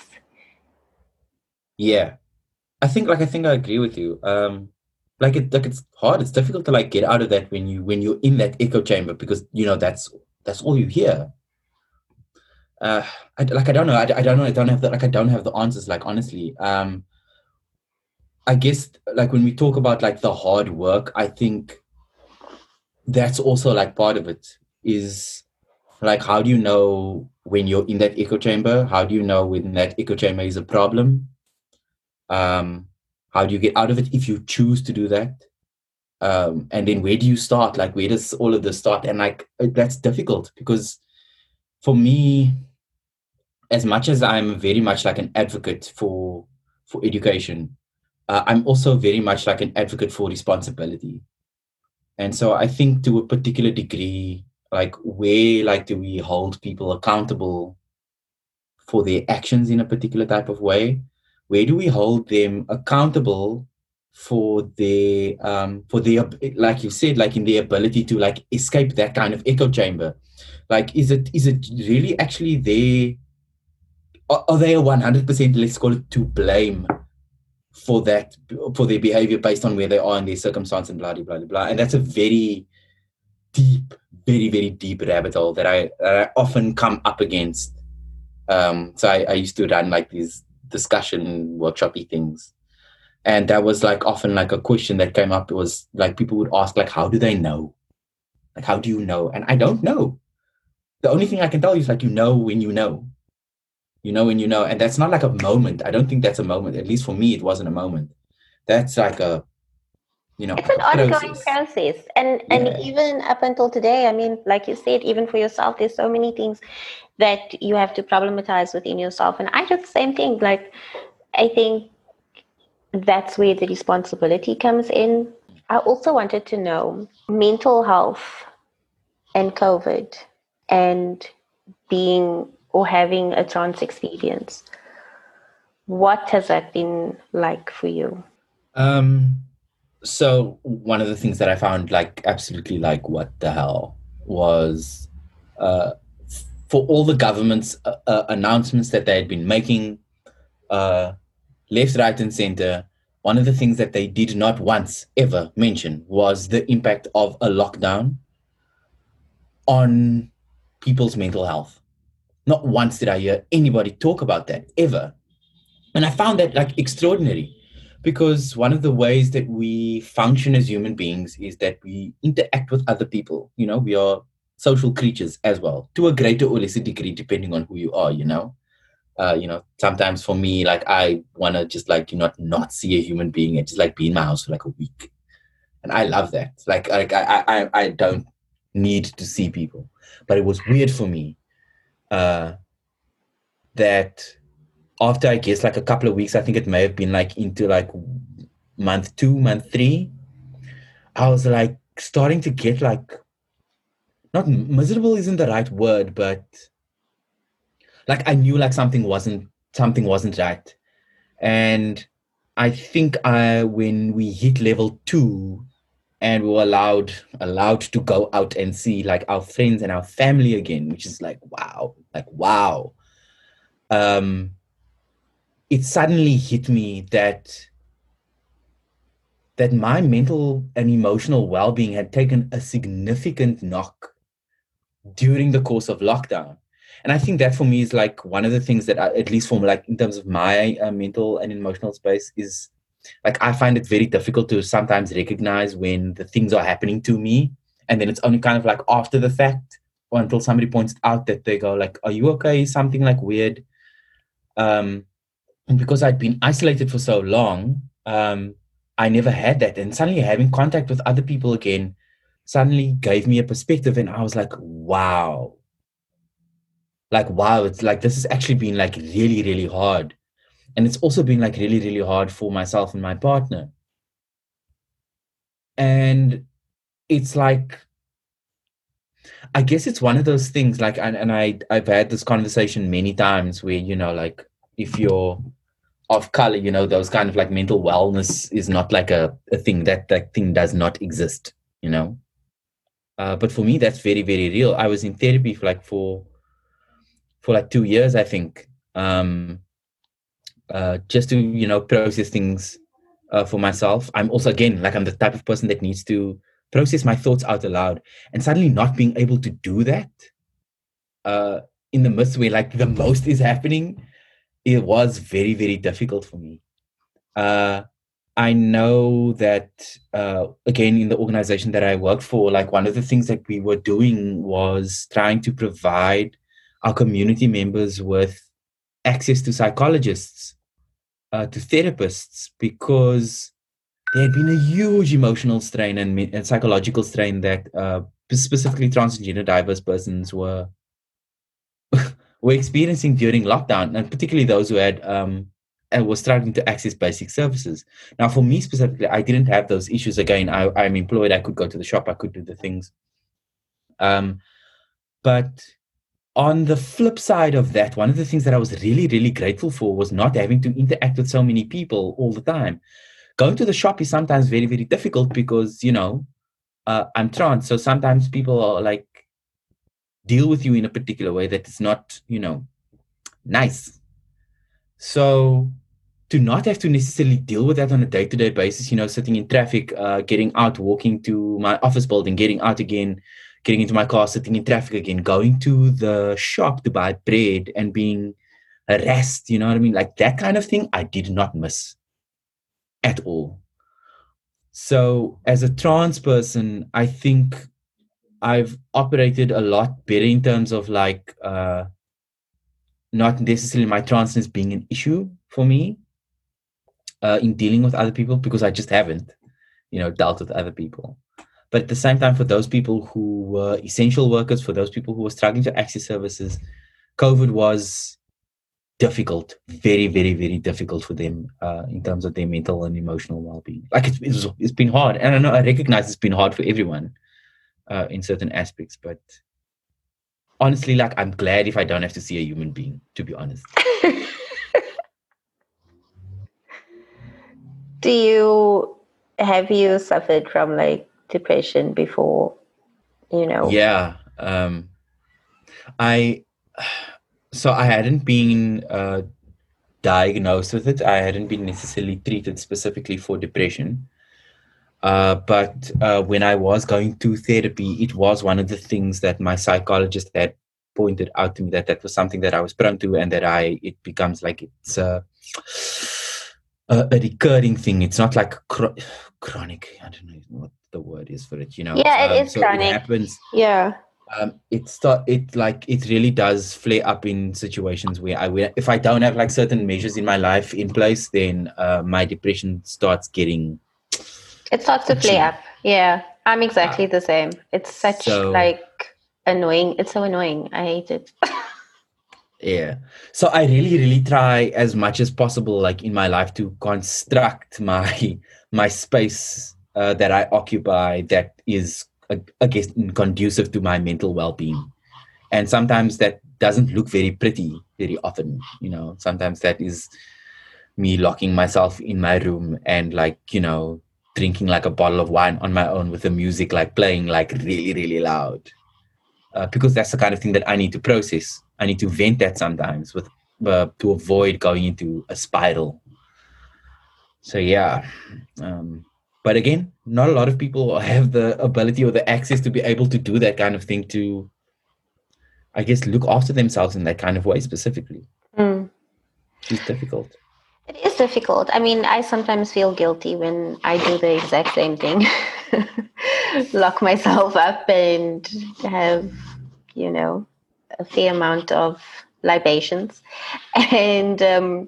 Yeah. I think I agree with you. Like it's hard. It's difficult to like get out of that when you're in that echo chamber because that's all you hear. Uh, I don't know. I don't know. I don't have the like I don't have the answers. Like honestly, I guess like when we talk about like the hard work, I think that's also like part of it is like how do you know when you're in that echo chamber? How do you know when that echo chamber is a problem? How do you get out of it if you choose to do that? And then where do you start? Like where does all of this start? And like that's difficult because for me, as much as I'm very much like an advocate for education, I'm also very much like an advocate for responsibility. And so I think to a particular degree, like where like do we hold people accountable for their actions in a particular type of way? Where do we hold them accountable for their like you said, like in their ability to like escape that kind of echo chamber? Like is it really actually their are they 100%, let's call it, to blame for that, for their behavior based on where they are in their circumstance and blah, blah, blah, blah. And that's a very deep, very, very deep rabbit hole that I often come up against. So I used to run like these discussion workshopy things. And that was like often like a question that came up. It was like people would ask, like, how do they know? Like, how do you know? And I don't know. The only thing I can tell you is like, when you know. You know when you know, and that's not like a moment. I don't think that's a moment. At least for me, it wasn't a moment. That's like a, It's like an a ongoing process. process. And Yeah, even up until today, I mean, like you said, even for yourself, there's so many things that you have to problematize within yourself. And I do the same thing. Like, I think that's where the responsibility comes in. I also wanted to know mental health and COVID and being or having a trans experience. What has that been like for you? So one of the things that I found like absolutely like what the hell was uh, for all the government's announcements that they had been making, left, right, and center. One of the things that they did not once ever mention was the impact of a lockdown on people's mental health. Not once did I hear anybody talk about that ever. And I found that like extraordinary because one of the ways that we function as human beings is that we interact with other people. We are social creatures as well, to a greater or lesser degree, depending on who you are, sometimes for me, like I want to just like, not see a human being and just like be in my house for like a week. And I love that. Like I don't need to see people, but it was weird for me that after I guess like a couple of weeks, I think it may have been like into like month 2, month 3, I was like starting to get like, not miserable isn't the right word, but like I knew like something wasn't right. And I think when we hit level 2 and we were allowed to go out and see like our friends and our family again, which is like wow. It suddenly hit me that my mental and emotional well-being had taken a significant knock during the course of lockdown. And I think that for me is like one of the things that at least for me, like in terms of my mental and emotional space, is like I find it very difficult to sometimes recognize when the things are happening to me, and then it's only kind of like after the fact or until somebody points out that they go like, are you okay? Something like weird. And because I'd been isolated for so long, I never had that. And suddenly having contact with other people again suddenly gave me a perspective. And I was like, wow. Like, wow, it's like this has actually been like really, really hard. And it's also been like really, really hard for myself and my partner. And it's like, I guess it's one of those things like, I've had this conversation many times where, you know, like if you're of color, you know, those kind of like mental wellness is not like a thing that thing does not exist, you know. But for me, that's very, very real. I was in therapy for like 2 years, I think, just to, you know, process things for myself. I'm also, again, like I'm the type of person that needs to process my thoughts out aloud, and suddenly not being able to do that in the midst where like the most is happening, it was very, very difficult for me. I know that, again, in the organization that I worked for, like one of the things that we were doing was trying to provide our community members with access to psychologists, to therapists, because there had been a huge emotional strain and psychological strain that specifically transgender diverse persons were experiencing during lockdown, and particularly those who had and was struggling to access basic services. Now, for me specifically, I didn't have those issues. Again, I'm employed. I could go to the shop. I could do the things. But on the flip side of that, one of the things that I was really, really grateful for was not having to interact with so many people all the time. Going to the shop is sometimes very, very difficult because, you know, I'm trans. So sometimes people are like, deal with you in a particular way that is not, you know, nice. So to not have to necessarily deal with that on a day-to-day basis, you know, sitting in traffic, getting out, walking to my office building, getting out again, getting into my car, sitting in traffic again, going to the shop to buy bread and being harassed, you know what I mean? Like that kind of thing, I did not miss at all. So as a trans person, I think I've operated a lot better in terms of like not necessarily my transness being an issue for me in dealing with other people, because I just haven't, you know, dealt with other people. But at the same time, for those people who were essential workers, for those people who were struggling to access services, COVID was difficult, very, very, very difficult for them in terms of their mental and emotional well-being. Like it's been hard, and I know I recognize it's been hard for everyone in certain aspects, but honestly, like I'm glad if I don't have to see a human being, to be honest. Have you suffered from like depression before, you know? Yeah. I hadn't been diagnosed with it. I hadn't been necessarily treated specifically for depression. But when I was going to therapy, it was one of the things that my psychologist had pointed out to me, that was something that I was prone to, and that it becomes like it's a recurring thing. It's not like chronic. I don't know what the word is for it. You know. Yeah, it is so chronic. It happens. Yeah. It really does flare up in situations where if I don't have like certain measures in my life in place, then my depression starts getting. It starts to flare up. Yeah, I'm exactly the same. It's such like annoying. It's so annoying. I hate it. Yeah. So I really, really try as much as possible, like in my life, to construct my my space that I occupy that is, I guess, conducive to my mental well-being. And sometimes that doesn't look very pretty very often. Sometimes that is me locking myself in my room and drinking like a bottle of wine on my own with the music like playing like really, really loud. Because that's the kind of thing that I need to process. I need to vent that sometimes to avoid going into a spiral. So yeah. But again, not a lot of people have the ability or the access to be able to do that kind of thing, to, I guess, look after themselves in that kind of way specifically. It's difficult. It is difficult. I mean, I sometimes feel guilty when I do the exact same thing. Lock myself up and have, a fair amount of libations. And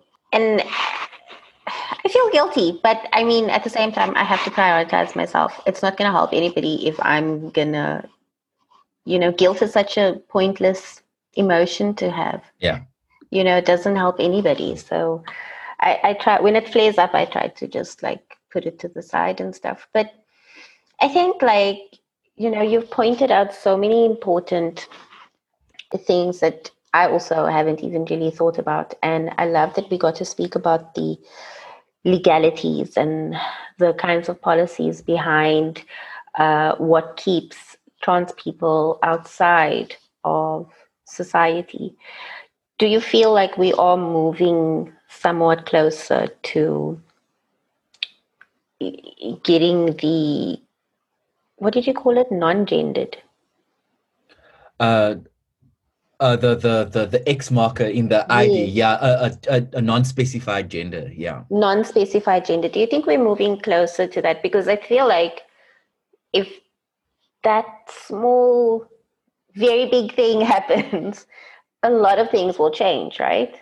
I feel guilty, but I mean, at the same time, I have to prioritize myself. It's not going to help anybody if I'm going to, guilt is such a pointless emotion to have. Yeah. It doesn't help anybody. So I try, when it flares up, I try to just put it to the side and stuff. But I think you've pointed out so many important things that I also haven't even really thought about. And I love that we got to speak about the legalities and the kinds of policies behind what keeps trans people outside of society. Do you feel like we are moving somewhat closer to getting the, what did you call it, non-gendered? The X marker in the ID, a non-specified gender, non-specified gender. Do you think we're moving closer to that? Because I feel like if that small, very big thing happens, a lot of things will change, right?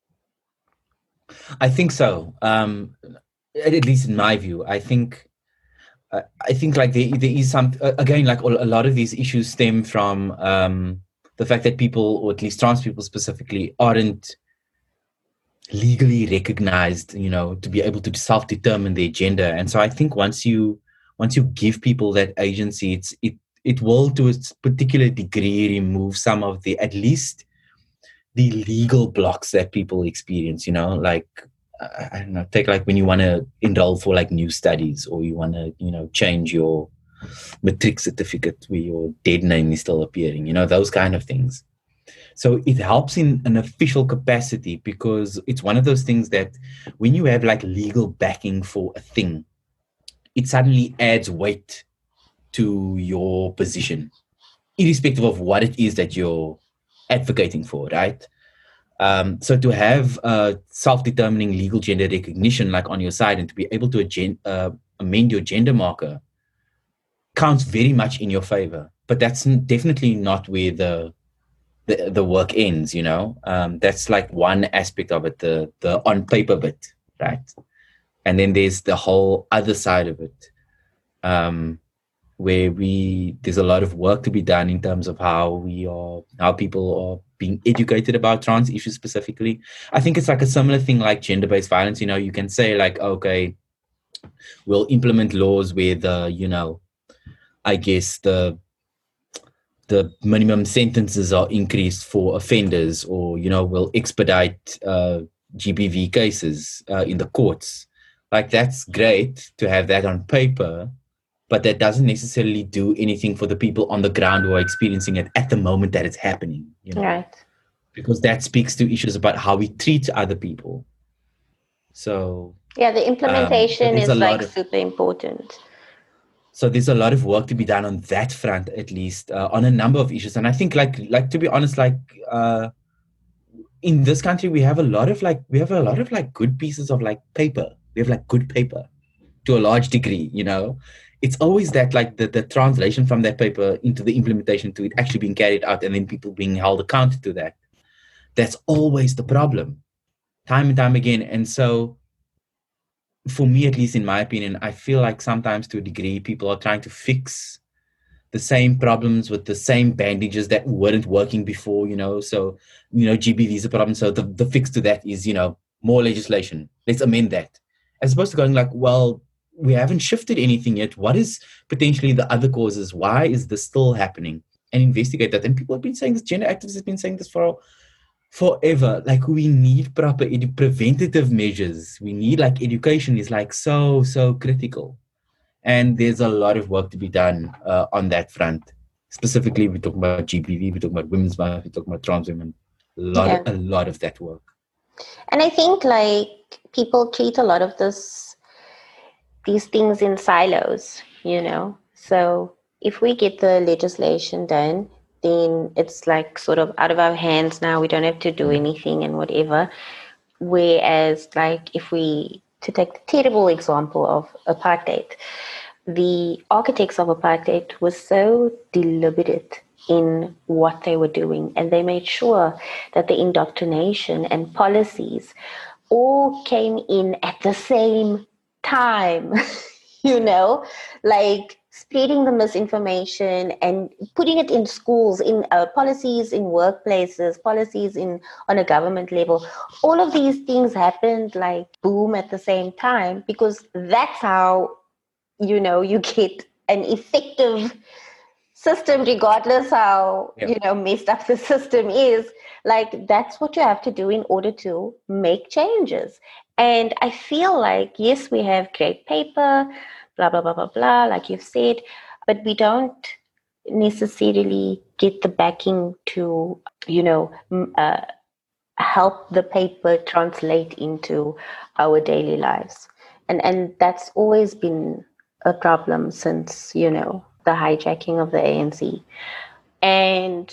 I think so. At least in my view, I think like there is some, again, like a lot of these issues stem from the fact that people, or at least trans people specifically, aren't legally recognized, to be able to self-determine their gender. And so I think once you give people that agency, it will, to a particular degree, remove some of the, at least the legal blocks that people experience, like, I don't know, take like when you want to enroll for like new studies, or you want to, change your matric certificate where your dead name is still appearing, those kind of things. So it helps in an official capacity, because it's one of those things that when you have like legal backing for a thing, it suddenly adds weight to your position, irrespective of what it is that you're advocating for, right? So to have self-determining legal gender recognition like on your side, and to be able to amend your gender marker, counts very much in your favor. But that's definitely not where the work ends, that's like one aspect of it, the on paper bit, right? And then there's the whole other side of it, where there's a lot of work to be done in terms of how people are being educated about trans issues specifically. I think it's like a similar thing like gender-based violence. You can say like, okay, we'll implement laws where I guess the minimum sentences are increased for offenders, or we'll expedite GBV cases in the courts. Like, that's great to have that on paper, but that doesn't necessarily do anything for the people on the ground who are experiencing it at the moment that it's happening. Right. Because that speaks to issues about how we treat other people. So yeah, the implementation is like super important. So there's a lot of work to be done on that front, at least on a number of issues. And I think, like to be honest, in this country, we have a lot of good pieces of like paper. We have like good paper to a large degree. It's always that like the translation from that paper into the implementation to it actually being carried out, and then people being held accountable to that. That's always the problem, time and time again. And so, for me, at least in my opinion, I feel like sometimes to a degree, people are trying to fix the same problems with the same bandages that weren't working before, So, GBV is a problem. So the fix to that is, more legislation. Let's amend that. As opposed to going like, well, we haven't shifted anything yet. What is potentially the other causes? Why is this still happening? And investigate that. And people have been saying this, gender activists have been saying this for forever. Like, we need proper preventative measures. We need, like, education is like so critical. And there's a lot of work to be done on that front. Specifically, we're talking about GBV, we're talking about women's rights, we're talking about trans women. A lot of that work. And I think, like, people treat a lot of these things in silos, you know. So if we get the legislation done, then it's like sort of out of our hands now. We don't have to do anything and whatever. Whereas, like, to take the terrible example of apartheid, the architects of apartheid were so deliberate in what they were doing, and they made sure that the indoctrination and policies all came in at the same time, you know, like spreading the misinformation and putting it in schools, in policies, in workplaces, policies on a government level. All of these things happened like boom at the same time, because that's how, you know, you get an effective system, regardless how, you know, messed up the system is. Like, that's what you have to do in order to make changes. And I feel like, yes, we have great paper, blah, blah, blah, blah, blah, like you've said, but we don't necessarily get the backing to, you know, help the paper translate into our daily lives. And that's always been a problem since, you know, the hijacking of the ANC. And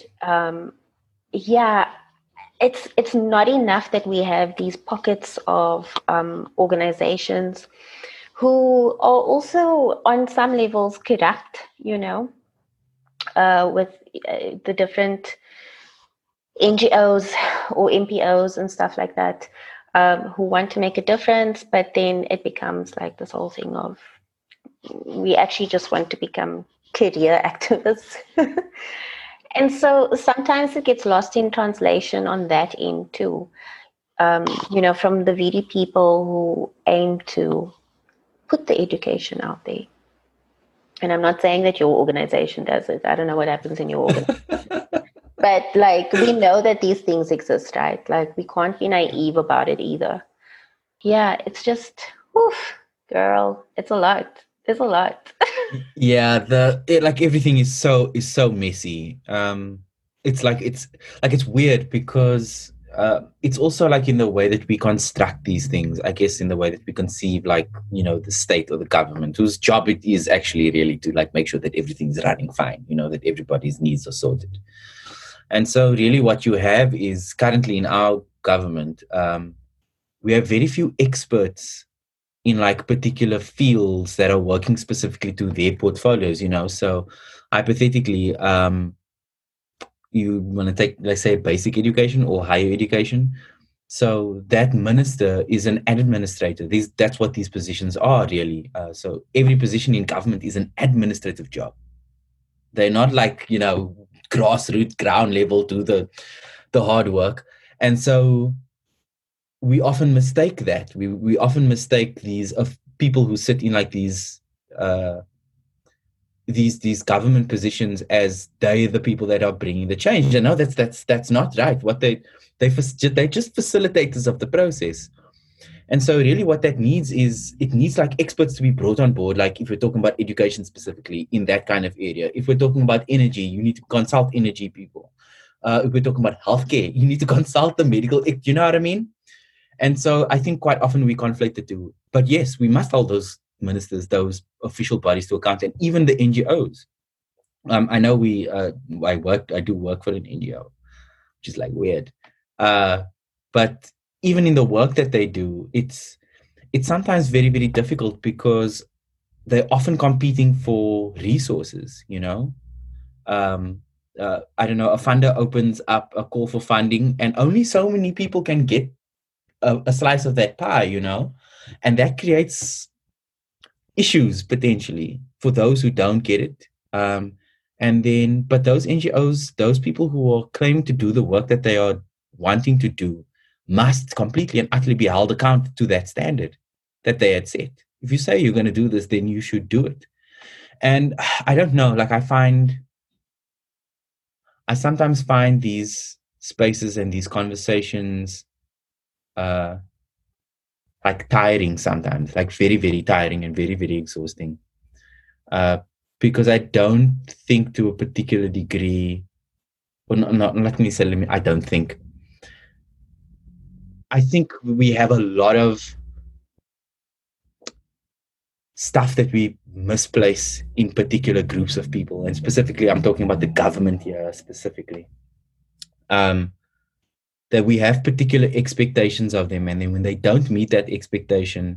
it's not enough that we have these pockets of organizations who are also on some levels corrupt, you know, with the different NGOs or NPOs and stuff like that, who want to make a difference, but then it becomes like this whole thing of, we actually just want to become career activists. And so sometimes it gets lost in translation on that end too, you know, from the very people who aim to put the education out there. And I'm not saying that your organization does it. I don't know what happens in your organization. But, like, we know that these things exist, right? Like, we can't be naive about it either. Yeah, it's just, oof, girl, it's a lot. There's a lot. Yeah, like everything is so messy. It's weird because it's also like in the way that we construct these things, I guess, in the way that we conceive, like, you know, the state or the government, whose job it is actually really to, like, make sure that everything's running fine, you know, that everybody's needs are sorted. And so really what you have is currently in our government, we have very few experts in, like, particular fields that are working specifically to their portfolios, you know. So hypothetically, you want to take, let's say, basic education or higher education. So that minister is an administrator. That's what these positions are, really. So every position in government is an administrative job. They're not, like, you know, grassroots, ground level, to the hard work. And so we often mistake that. We often mistake these of people who sit in, like, these government positions as they're the people that are bringing the change. And no, that's not right. What they're just facilitators of the process. And so really what that needs is, it needs, like, experts to be brought on board. Like, if we're talking about education specifically in that kind of area, if we're talking about energy, you need to consult energy people. If we're talking about healthcare, you need to consult the medical, you know what I mean? And so I think quite often we conflate the two. But yes, we must hold those ministers, those official bodies to account, and even the NGOs. I know I do work for an NGO, which is, like, weird. But even in the work that they do, it's sometimes very, very difficult because they're often competing for resources, you know. I don't know, a funder opens up a call for funding and only so many people can get a slice of that pie, you know, and that creates issues potentially for those who don't get it. But those NGOs, those people who are claiming to do the work that they are wanting to do, must completely and utterly be held accountable to that standard that they had set. If you say you're going to do this, then you should do it. And I don't know, like I sometimes find these spaces and these conversations like tiring sometimes, like very, very tiring and very, very exhausting. Because I don't think to a particular degree, or not let me say, I don't think. I think we have a lot of stuff that we misplace in particular groups of people. And specifically, I'm talking about the government here specifically. That we have particular expectations of them. And then when they don't meet that expectation,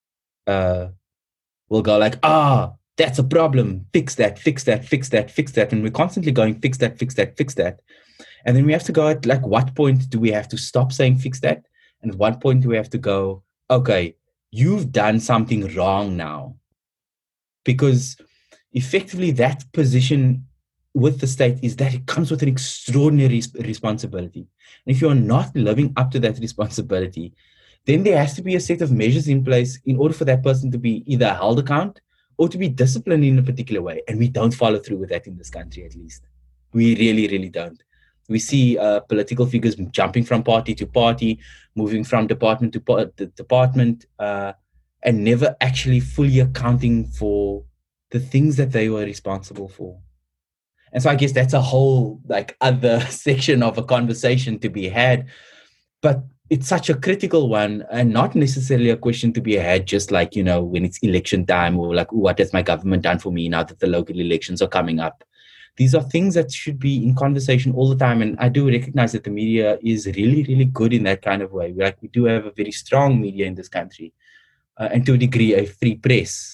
we'll go like, that's a problem. Fix that, fix that, fix that, fix that. And we're constantly going, fix that, fix that, fix that. And then we have to go at like, what point do we have to stop saying fix that? And at what point do we have to go, okay, you've done something wrong now? Because effectively that position with the state is that it comes with an extraordinary responsibility. And if you're not living up to that responsibility, then there has to be a set of measures in place in order for that person to be either held account or to be disciplined in a particular way. And we don't follow through with that in this country, at least. We really, really don't. We see political figures jumping from party to party, moving from department to department, and never actually fully accounting for the things that they were responsible for. And so I guess that's a whole like other section of a conversation to be had. But it's such a critical one, and not necessarily a question to be had just like, when it's election time, or like, what has my government done for me now that the local elections are coming up? These are things that should be in conversation all the time. And I do recognize that the media is really, really good in that kind of way. We do have a very strong media in this country, and to a degree, a free press.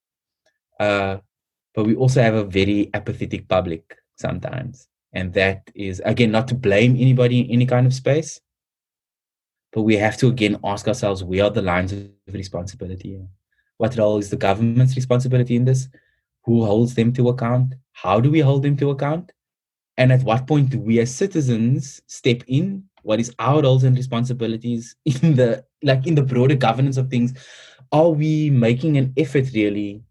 But we also have a very apathetic public sometimes. And that is, again, not to blame anybody in any kind of space, but we have to, again, ask ourselves, where are the lines of responsibility? What role is the government's responsibility in this? Who holds them to account? How do we hold them to account? And at what point do we as citizens step in? What is our roles and responsibilities in the broader governance of things? Are we making an effort really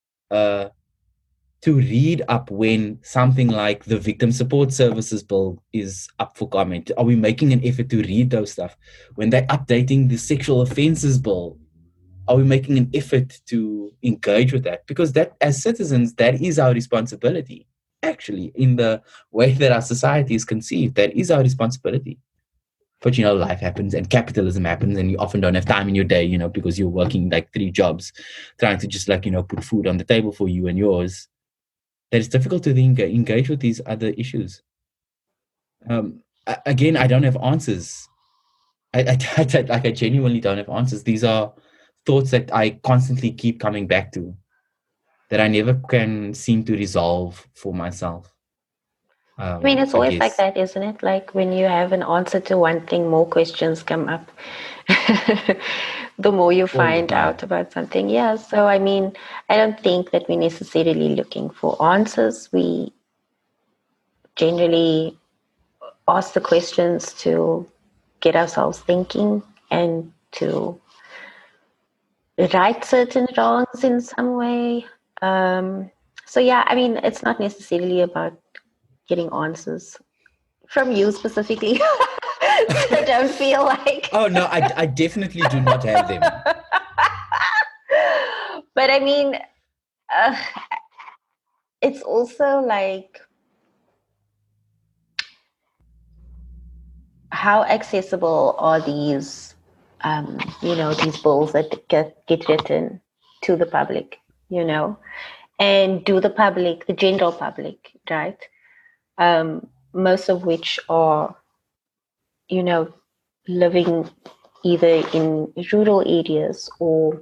to read up when something like the Victim Support Services Bill is up for comment? Are we making an effort to read those stuff? When they're updating the Sexual Offences Bill, are we making an effort to engage with that? Because that, as citizens, that is our responsibility. Actually, in the way that our society is conceived, that is our responsibility. But, life happens and capitalism happens, and you often don't have time in your day, because you're working like 3 jobs, trying to just put food on the table for you and yours. That it's difficult to engage with these other issues. Again, I don't have answers. I genuinely don't have answers. These are thoughts that I constantly keep coming back to, that I never can seem to resolve for myself. I mean, it's always like that, isn't it? Like when you have an answer to one thing, more questions come up. The more you find out about something. Yeah. So, I mean, I don't think that we're necessarily looking for answers. We generally ask the questions to get ourselves thinking and to right certain wrongs in some way. So, yeah, I mean, it's not necessarily about getting answers from you specifically. I don't feel like. Oh, no, I definitely do not have them. But I mean, it's also like how accessible are these, these bills that get written to the public, and do the general public, right? Most of which are, living either in rural areas or,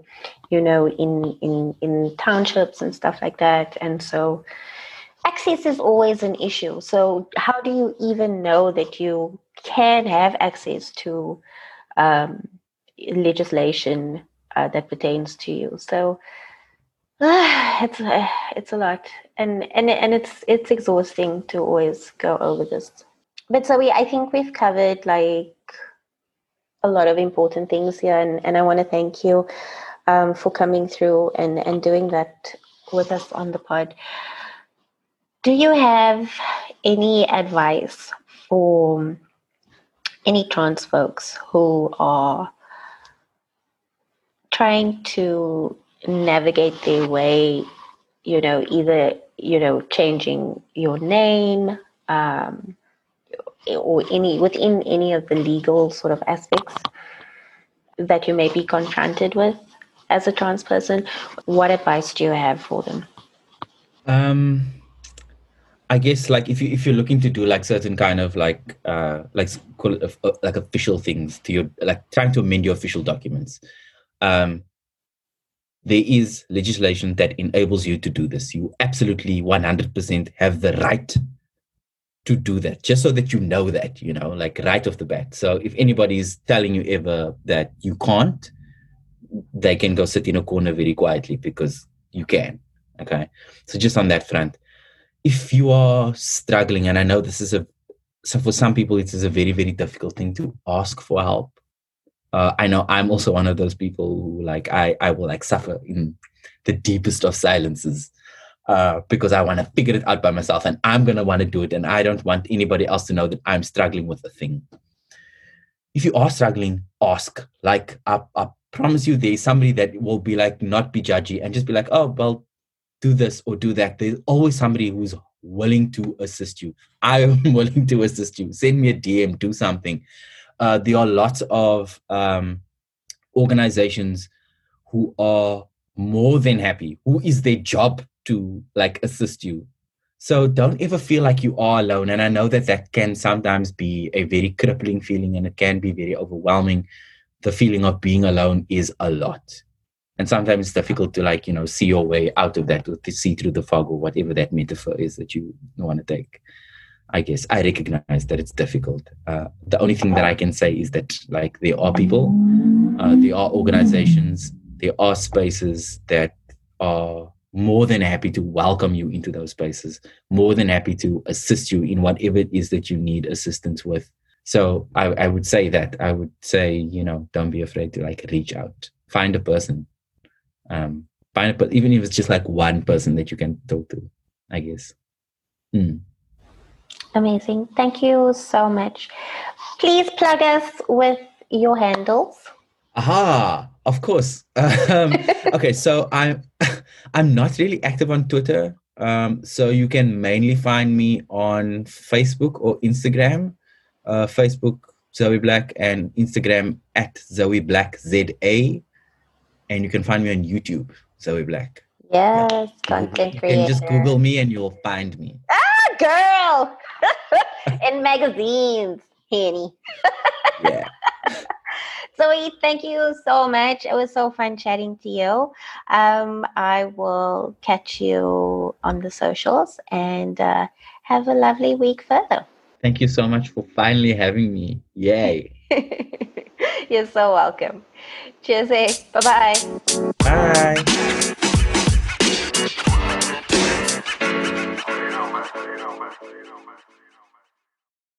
in townships and stuff like that. And so access is always an issue. So how do you even know that you can have access to legislation that pertains to you? So it's a lot, and it's exhausting to always go over this. But so I think we've covered like a lot of important things here, and I want to thank you for coming through and doing that with us on the pod. Do you have any advice for any trans folks who are trying to navigate their way, either, changing your name, or within any of the legal sort of aspects that you may be confronted with as a trans person? What advice do you have for them? I guess like if you're looking to do like certain kind of like call it like official things to your, like trying to amend your official documents, there is legislation that enables you to do this. You absolutely 100% have the right to do that, just so that you know that, like right off the bat. So if anybody is telling you ever that you can't, they can go sit in a corner very quietly, because you can. Okay. So just on that front, if you are struggling, and I know so for some people, it is a very, very difficult thing to ask for help. I know I'm also one of those people who like, I will like suffer in the deepest of silences, because I want to figure it out by myself, and I'm going to want to do it. And I don't want anybody else to know that I'm struggling with a thing. If you are struggling, ask. Like, I promise you, there's somebody that will be like, not be judgy and just be like, oh, well, do this or do that. There's always somebody who's willing to assist you. I am willing to assist you. Send me a DM, do something. There are lots of organizations who are more than happy, who is their job to like assist you. So don't ever feel like you are alone. And I know that can sometimes be a very crippling feeling, and it can be very overwhelming. The feeling of being alone is a lot. And sometimes it's difficult to like, see your way out of that, or to see through the fog, or whatever that metaphor is that you want to take. I guess I recognize that it's difficult. The only thing that I can say is that like there are people, there are organizations, there are spaces that are more than happy to welcome you into those spaces, more than happy to assist you in whatever it is that you need assistance with. So I would say that. I would say, don't be afraid to like reach out, find a person. Even if it's just like one person that you can talk to, I guess. Amazing. Thank you so much. Please plug us with your handles. Aha, of course. Okay, so I'm not really active on Twitter. So you can mainly find me on Facebook or Instagram. Facebook, Zoe Black, and Instagram at Zoe Black ZA. And you can find me on YouTube, Zoe Black. Yes, content creator. You can just Google me and you'll find me. Girl! In magazines, Henny. Yeah. Zoe, thank you so much. It was so fun chatting to you. I will catch you on the socials, and have a lovely week further. Thank you so much for finally having me. Yay. You're so welcome. Cheers. Bye-bye. Bye.